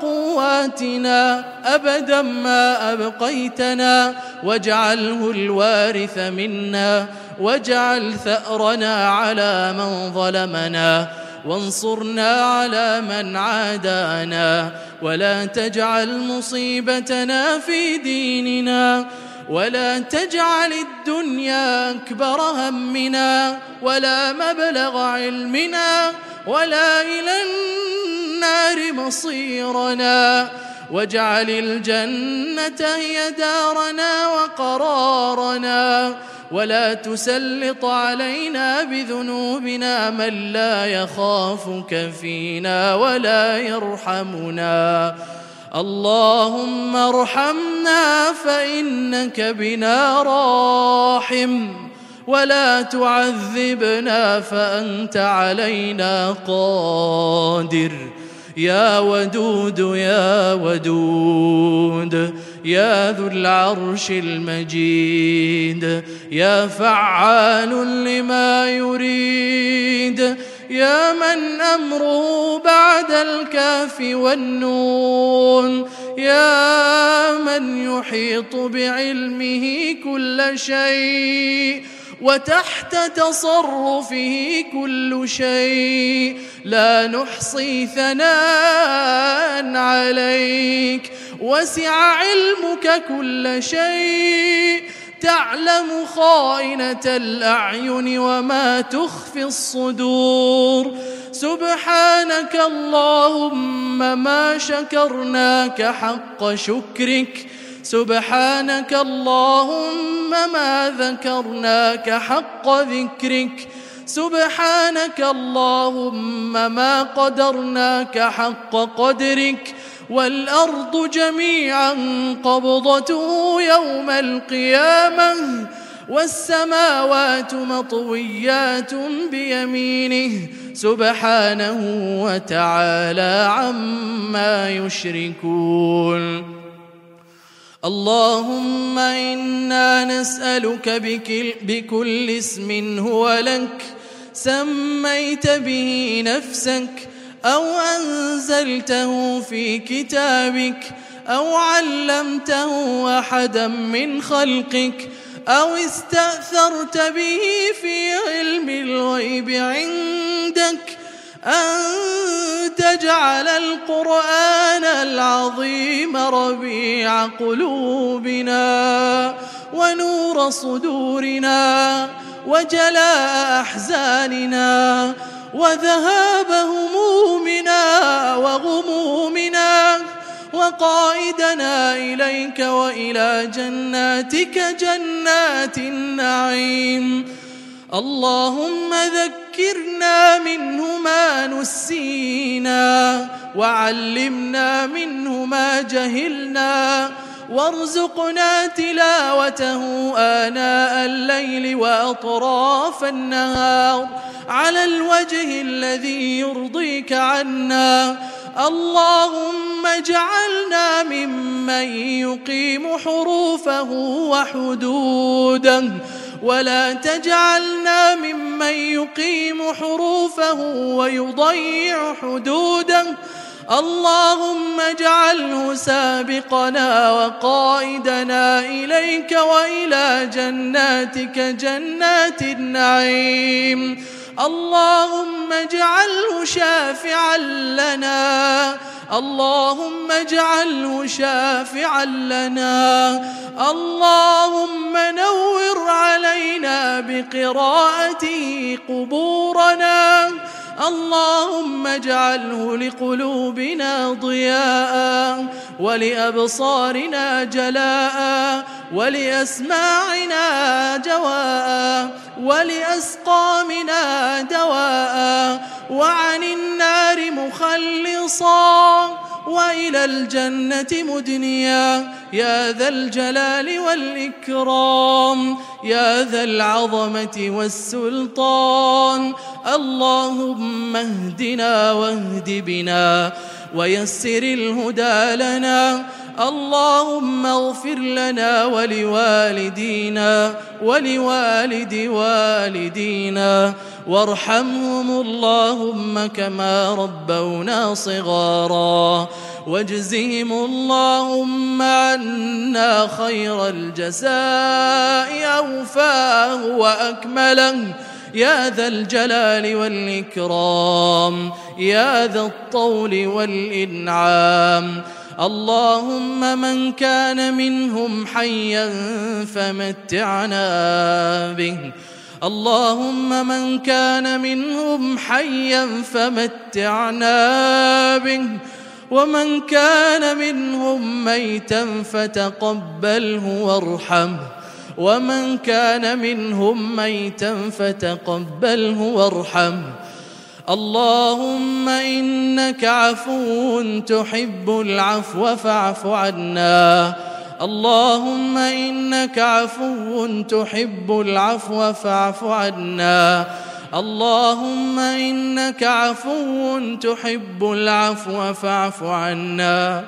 وقواتنا أبدا ما أبقيتنا، واجعله الوارث منا، واجعل ثأرنا على من ظلمنا، وانصرنا على من عادانا، ولا تجعل مصيبتنا في ديننا، ولا تجعل الدنيا أكبر همنا ولا مبلغ علمنا ولا إلى النار مصيرنا، واجعل الجنة هي دارنا وقرارنا، ولا تسلط علينا بذنوبنا من لا يخافك فينا ولا يرحمنا. اللهم ارحمنا فإنك بنا راحم، ولا تعذبنا فأنت علينا قادر. يا ودود يا ودود يا ذو العرش المجيد، يا فعال لما يريد، يا من أمره بعد الكاف والنون، يا من يحيط بعلمه كل شيء وتحت تصرفه كل شيء، لا نحصي ثناء عليك، وسع علمك كل شيء، تعلم خائنة الأعين وما تخفي الصدور. سبحانك اللهم ما شكرناك حق شكرك، سبحانك اللهم ما ذكرناك حق ذكرك، سبحانك اللهم ما قدرناك حق قدرك، والأرض جميعا قبضته يوم القيامة، والسماوات مطويات بيمينه سبحانه وتعالى عما يشركون. اللهم إنا نسألك بكل اسم هو لك سميت به نفسك أو أنزلته في كتابك أو علمته أحدا من خلقك أو استأثرت به في علم الغيب عندك أن تجعل القرآن العظيم ربيع قلوبنا ونور صدورنا وجلاء أحزاننا وذهاب همومنا وغمومنا وقائدنا إليك وإلى جناتك جنات النعيم. اللهم ذكرنا منه ما نسينا وعلمنا منه ما جهلنا وارزقنا تلاوته آناء الليل وأطراف النهار على الوجه الذي يرضيك عنا. اللهم اجعلنا ممن يقيم حروفه وحدوده ولا تجعلنا ممن يقيم حروفه ويضيع حدوده. اللهم اجعله سابقنا وقائدنا إليك وإلى جناتك جنات النعيم. اللهم اجعله شافعا لنا اللهم اجعله شافعا لنا. اللهم نور علينا بقراءته قبورنا. اللهم اجعله لقلوبنا ضياء ولأبصارنا جلاء ولأسماعنا جواء ولأسقامنا دواء وعن النار مخلصا وإلى الجنة مدنيا يا ذا الجلال والإكرام يا ذا العظمة والسلطان. اللهم اهدنا واهد بنا ويسر الهدى لنا. اللهم اغفر لنا ولوالدينا ولوالد والدينا وارحمهم اللهم كما ربونا صغارا واجزهم اللهم عنا خير الجزاء أوفاه وأكمله يا ذا الجلال والإكرام يا ذا الطول والإنعام. اللهم من كان منهم حيا فمتعنا به اللهم من كان منهم حيا فمتعنا به ومن كان منهم ميتا فتقبله وارحمه ومن كان منهم ميتا فتقبله وارحمه. اللهم إنك عفو تحب العفو فاعف عنا. اللهم إنك عفو تحب العفو فاعف عنا. اللهم إنك عفو تحب العفو فاعف عنا.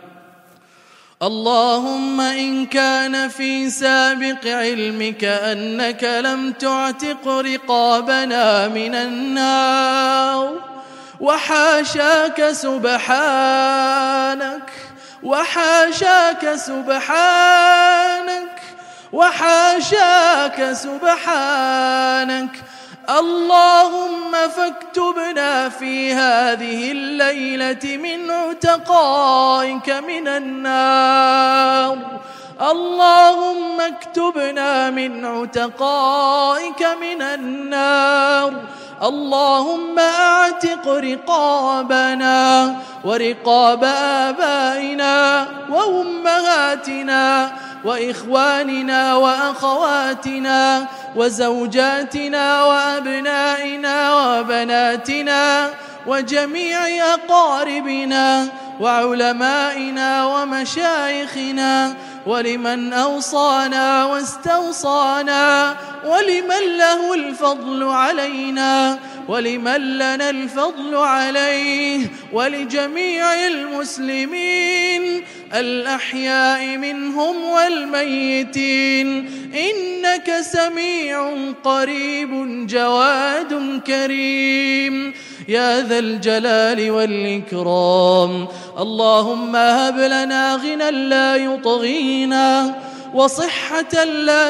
اللهم إن كان في سابق علمك أنك لم تعتق رقابنا من النار وحاشاك سبحانك وحاشاك سبحانك وحاشاك سبحانك اللهم فاكتبنا في هذه الليلة من عتقائك من النار. اللهم اكتبنا من عتقائك من النار. اللهم اعتق رقابنا ورقاب آبائنا وأمهاتنا وإخواننا وأخواتنا وزوجاتنا وأبنائنا وبناتنا وجميع أقاربنا وعلمائنا ومشايخنا ولمن أوصانا واستوصانا ولمن له الفضل علينا ولمن لنا الفضل عليه ولجميع المسلمين الأحياء منهم والميتين إنك سميع قريب جواد كريم يا ذا الجلال والإكرام. اللهم هب لنا غنى لا يطغينا وصحة لا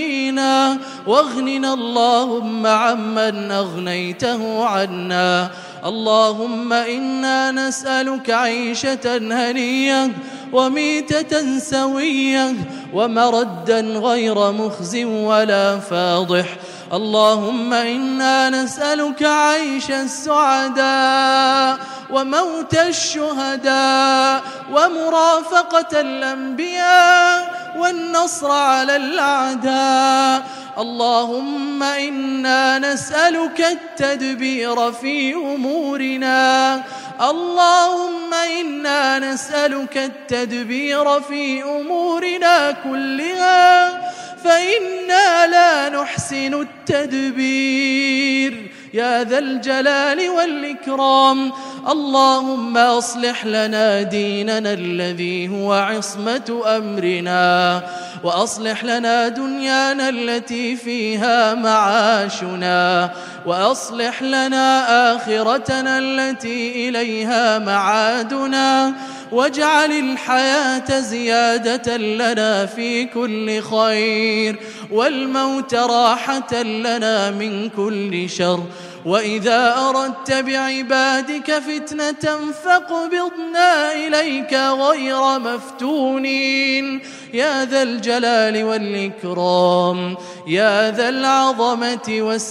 تلهينا واغننا اللهم عمن أغنيته عنا اللهم إنا نسألك عيشة هنية وميتة سوية ومردا غير مخز ولا فاضح. اللهم إنا نسألك عيش السعداء وموت الشهداء ومرافقة الأنبياء والنصر على الأعداء. اللهم إنا نسألك التدبير في أمورنا اللهم إنا نسألك التدبير في أمورنا كلها فإنا لا نحسن التدبير يا ذا الجلال والإكرام. اللهم أصلح لنا ديننا الذي هو عصمة أمرنا وأصلح لنا دنيانا التي فيها معاشنا وأصلح لنا آخرتنا التي إليها معادنا واجعل الحياة زيادة لنا في كل خير والموت راحة لنا من كل شر. وإذا أردت بعبادك فتنة فاقبضنا إليك غير مفتونين يا ذا الجلال والإكرام يا ذا العظمة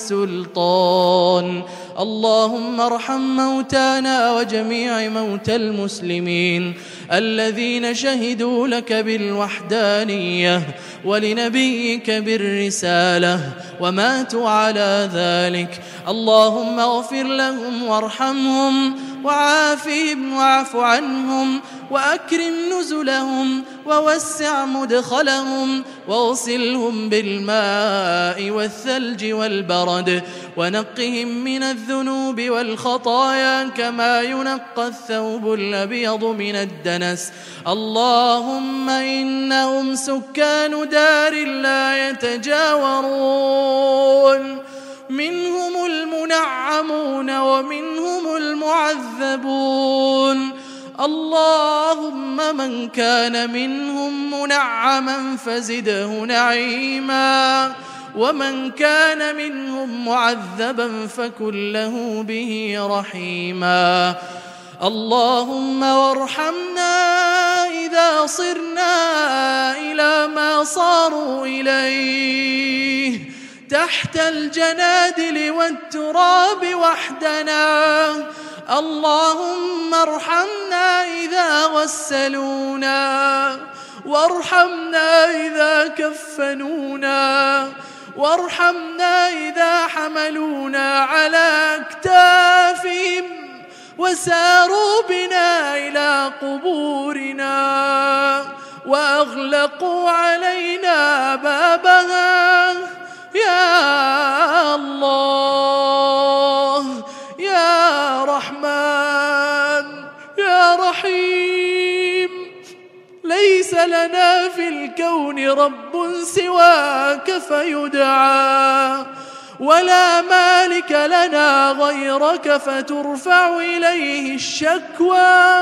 والسلطان. اللهم ارحم موتانا وجميع موتى المسلمين الذين شهدوا لك بالوحدانية ولنبيك بالرسالة وماتوا على ذلك. اللهم اغفر لهم وارحمهم وعافهم واعف عنهم وأكرم نزلهم ووسع مدخلهم واغسلهم بالماء والثلج والبرد ونقهم من الذنوب والخطايا كما ينقى الثوب الأبيض من الدنس. اللهم إنهم سكان دار لا يتجاورون منهم المنعمون ومنهم المعذبون. اللهم من كان منهم منعما فزده نعيما ومن كان منهم معذبا فكن له به رحيما. اللهم وارحمنا إذا صرنا إلى ما صاروا إليه تحت الجنادل والتراب وحدنا. اللهم ارحمنا إذا غسلونا وارحمنا إذا كفنونا وارحمنا إذا حملونا على أكتافهم وساروا بنا إلى قبورنا وأغلقوا علينا بابها. يا الله يا رحمن يا رحيم ليس لنا في الكون رب سواك فيدعى ولا مالك لنا غيرك فترفع إليه الشكوى.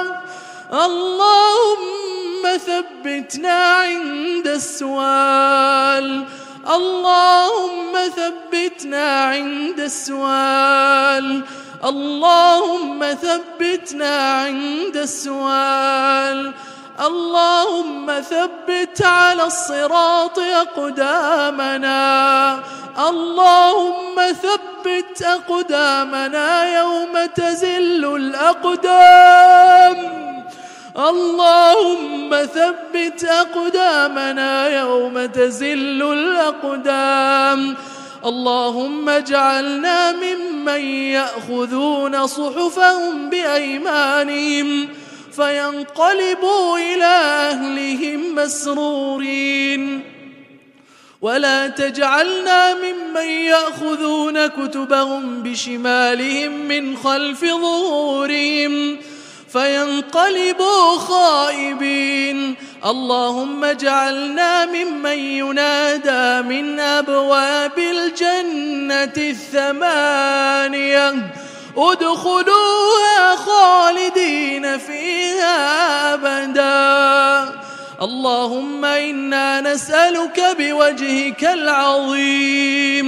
اللهم ثبتنا عند السؤال اللهم ثبتنا عند السؤال اللهم ثبتنا عند السؤال. اللهم ثبت على الصراط أقدامنا اللهم ثبت أقدامنا يوم تزل الأقدام. اللهم ثبت أقدامنا يوم تزل الأقدام. اللهم اجعلنا ممن يأخذون صحفهم بأيمانهم فينقلبوا إلى أهلهم مسرورين ولا تجعلنا ممن يأخذون كتبهم بشمالهم من خلف ظهورهم فينقلبوا خائبين. اللهم اجعلنا ممن ينادى من أبواب الجنة الثمانية ادخلوها خالدين فيها أبدا. اللهم إنا نسألك بوجهك العظيم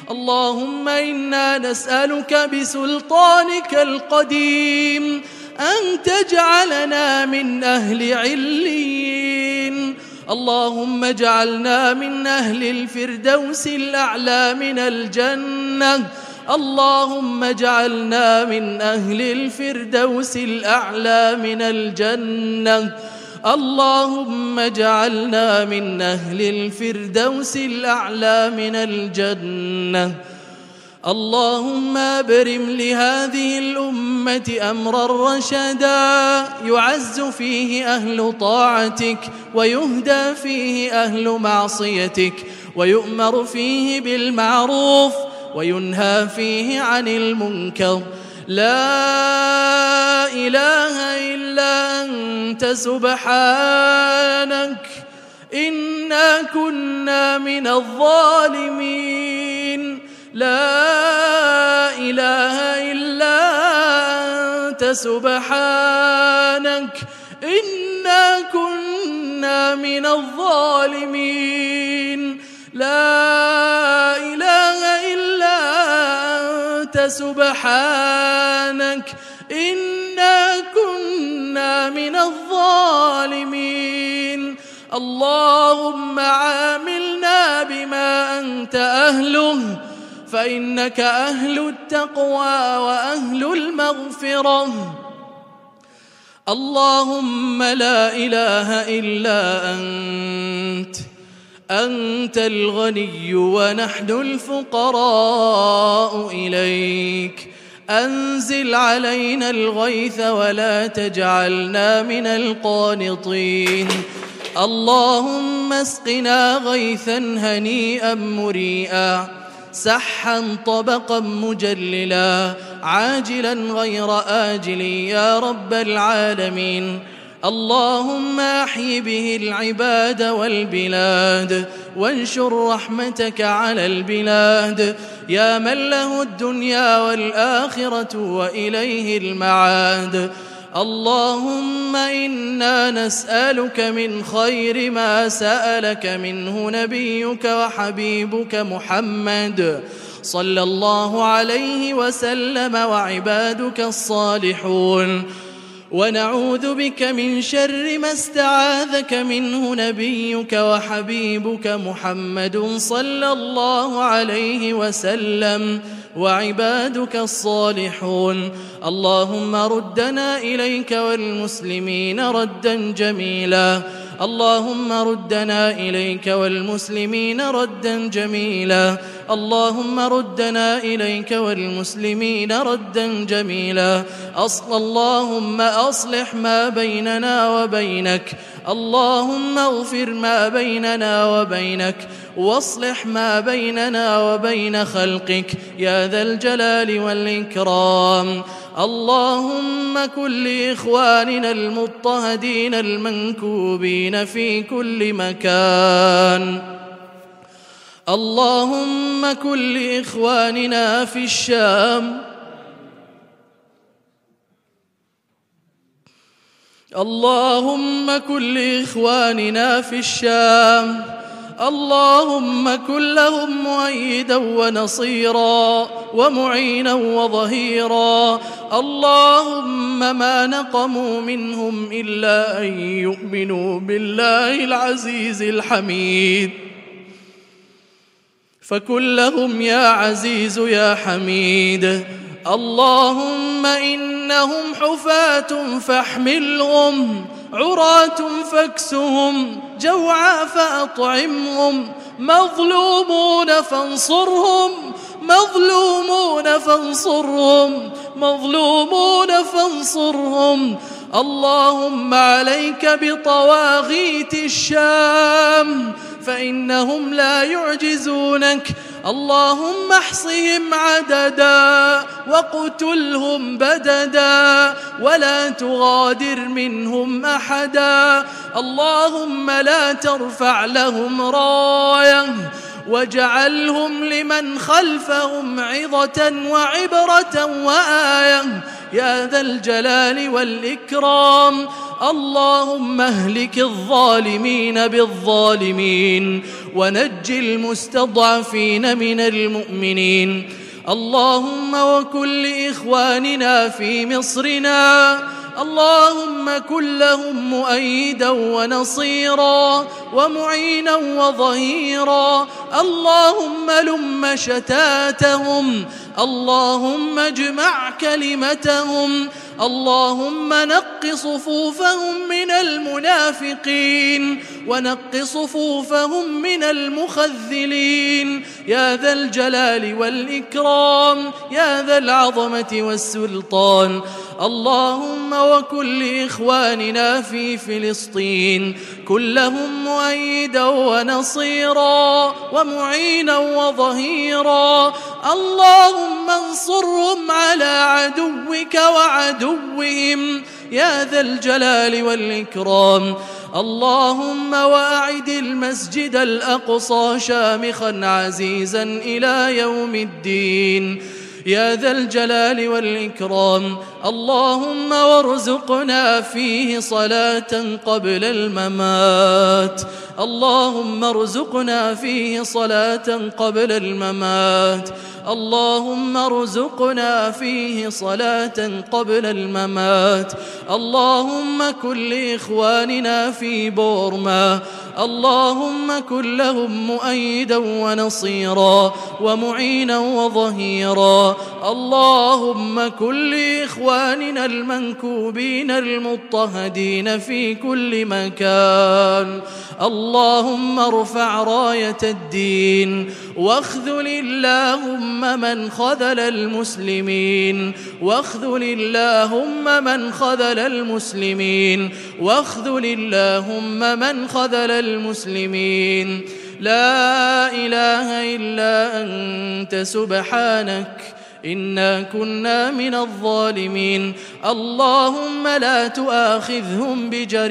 اللهم إنا نسألك بسلطانك القديم أن تجعلنا من أهل عليين. اللهم اجعلنا من أهل الفردوس الأعلى من الجنة. اللهم اجعلنا من أهل الفردوس الأعلى من الجنة. اللهم اجعلنا من أهل الفردوس الأعلى من الجنة. اللهم أبرم لهذه الأمة أمرا رشدا يعز فيه أهل طاعتك ويهدى فيه أهل معصيتك ويؤمر فيه بالمعروف وينهى فيه عن المنكر. لا إله إلا أنت سبحانك إنا كنا من الظالمين. لا إله إلا أنت سبحانك إنا كنا من الظالمين. لا إله إلا أنت سبحانك إنا كنا من الظالمين. اللهم عاملنا بما أنت أهله فإنك أهل التقوى وأهل المغفرة. اللهم لا إله إلا أنت أنت الغني ونحن الفقراء إليك. أنزل علينا الغيث ولا تجعلنا من القانطين. اللهم اسقنا غيثا هنيئا مريئا سحا طبقا مجللا عاجلا غير آجل يا رب العالمين. اللهم أحي به العباد والبلاد وانشر رحمتك على البلاد يا من له الدنيا والآخرة وإليه المعاد. اللهم إنا نسألك من خير ما سألك منه نبيك وحبيبك محمد صلى الله عليه وسلم وعبادك الصالحون، ونعوذ بك من شر ما استعاذك منه نبيك وحبيبك محمد صلى الله عليه وسلم وعبادك الصالحون. اللهم ردنا إليك والمسلمين ردا جميلا. اللهم ردنا إليك والمسلمين ردا جميلا. اللهم ردنا إليك والمسلمين ردا جميلا. أصل اللهم أصلح ما بيننا وبينك. اللهم اغفر ما بيننا وبينك واصلح ما بيننا وبين خلقك يا ذا الجلال والإكرام. اللهم كن لإخواننا المضطهدين المنكوبين في كل مكان. اللهم كن لإخواننا في الشام. اللهم كن لإخواننا في الشام. اللهم كن لهم مؤيدا ونصيرا ومعينا وظهيرا. اللهم ما نقموا منهم إلا أن يؤمنوا بالله العزيز الحميد، فكن لهم يا عزيز يا حميد. اللهم إنهم حفاة فاحملهم، عراة فاكسهم، جوعى فأطعمهم، مظلومون فانصرهم، مظلومون فانصرهم، مظلومون فانصرهم. اللهم عليك بطواغيت الشام فإنهم لا يعجزونك. اللهم احصهم عددا وقتلهم بددا ولا تغادر منهم أحدا. اللهم لا ترفع لهم راية واجعلهم لمن خلفهم عظة وعبرة وآية يا ذا الجلال والإكرام. اللهم اهلك الظالمين بالظالمين ونج المستضعفين من المؤمنين. اللهم وكن لإخواننا في مصرنا، اللهم كن لهم مؤيدا ونصيرا ومعينا وظهيرا. اللهم لم شتاتهم، اللهم اجمع كلمتهم، اللهم نق صفوفهم من المنافقين ونق صفوفهم من المخذلين يا ذا الجلال والإكرام يا ذا العظمة والسلطان. اللهم وكن لإخواننا في فلسطين كن لهم مؤيدا ونصيرا ومعينا وظهيرا. اللهم انصرهم على عدوك وعدوهم يا ذا الجلال والإكرام. اللهم وأعد المسجد الأقصى شامخا عزيزا إلى يوم الدين يا ذا الجلال والإكرام. اللهم وارزقنا فيه صلاة قبل الممات، اللهم ارزقنا فيه صلاة قبل الممات، اللهم ارزقنا فيه صلاة قبل الممات. اللهم كن لإخواننا في بورما، اللهم كن لهم مؤيدا ونصيرا ومعينا وظهيرا. اللهم كن لإخواننا المنكوبين المضطهدين في كل مكان، اللهم ارفع راية الدين واخذل اللهم من خذل المسلمين، واخذل اللهم من خذل المسلمين، واخذل اللهم من خذل المسلمين. لا إله إلا أنت سبحانك إنا كنا من الظالمين. اللهم لا تؤاخذهم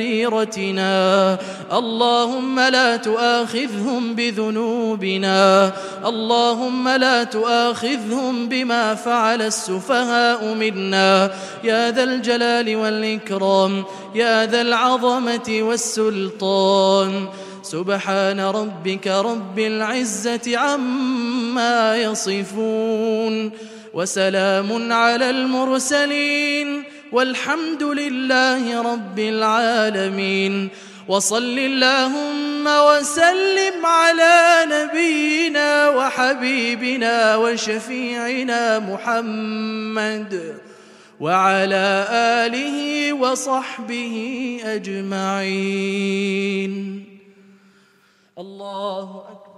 بجريرتنا، اللهم لا تؤاخذهم بذنوبنا، اللهم لا تؤاخذهم بما فعل السفهاء منا يا ذا الجلال والإكرام يا ذا العظمة والسلطان. سبحان ربك رب العزة عما يصفون وسلام على المرسلين والحمد لله رب العالمين. وصل اللهم وسلم على نبينا وحبيبنا وشفيعنا محمد وعلى آله وصحبه أجمعين. الله أكبر.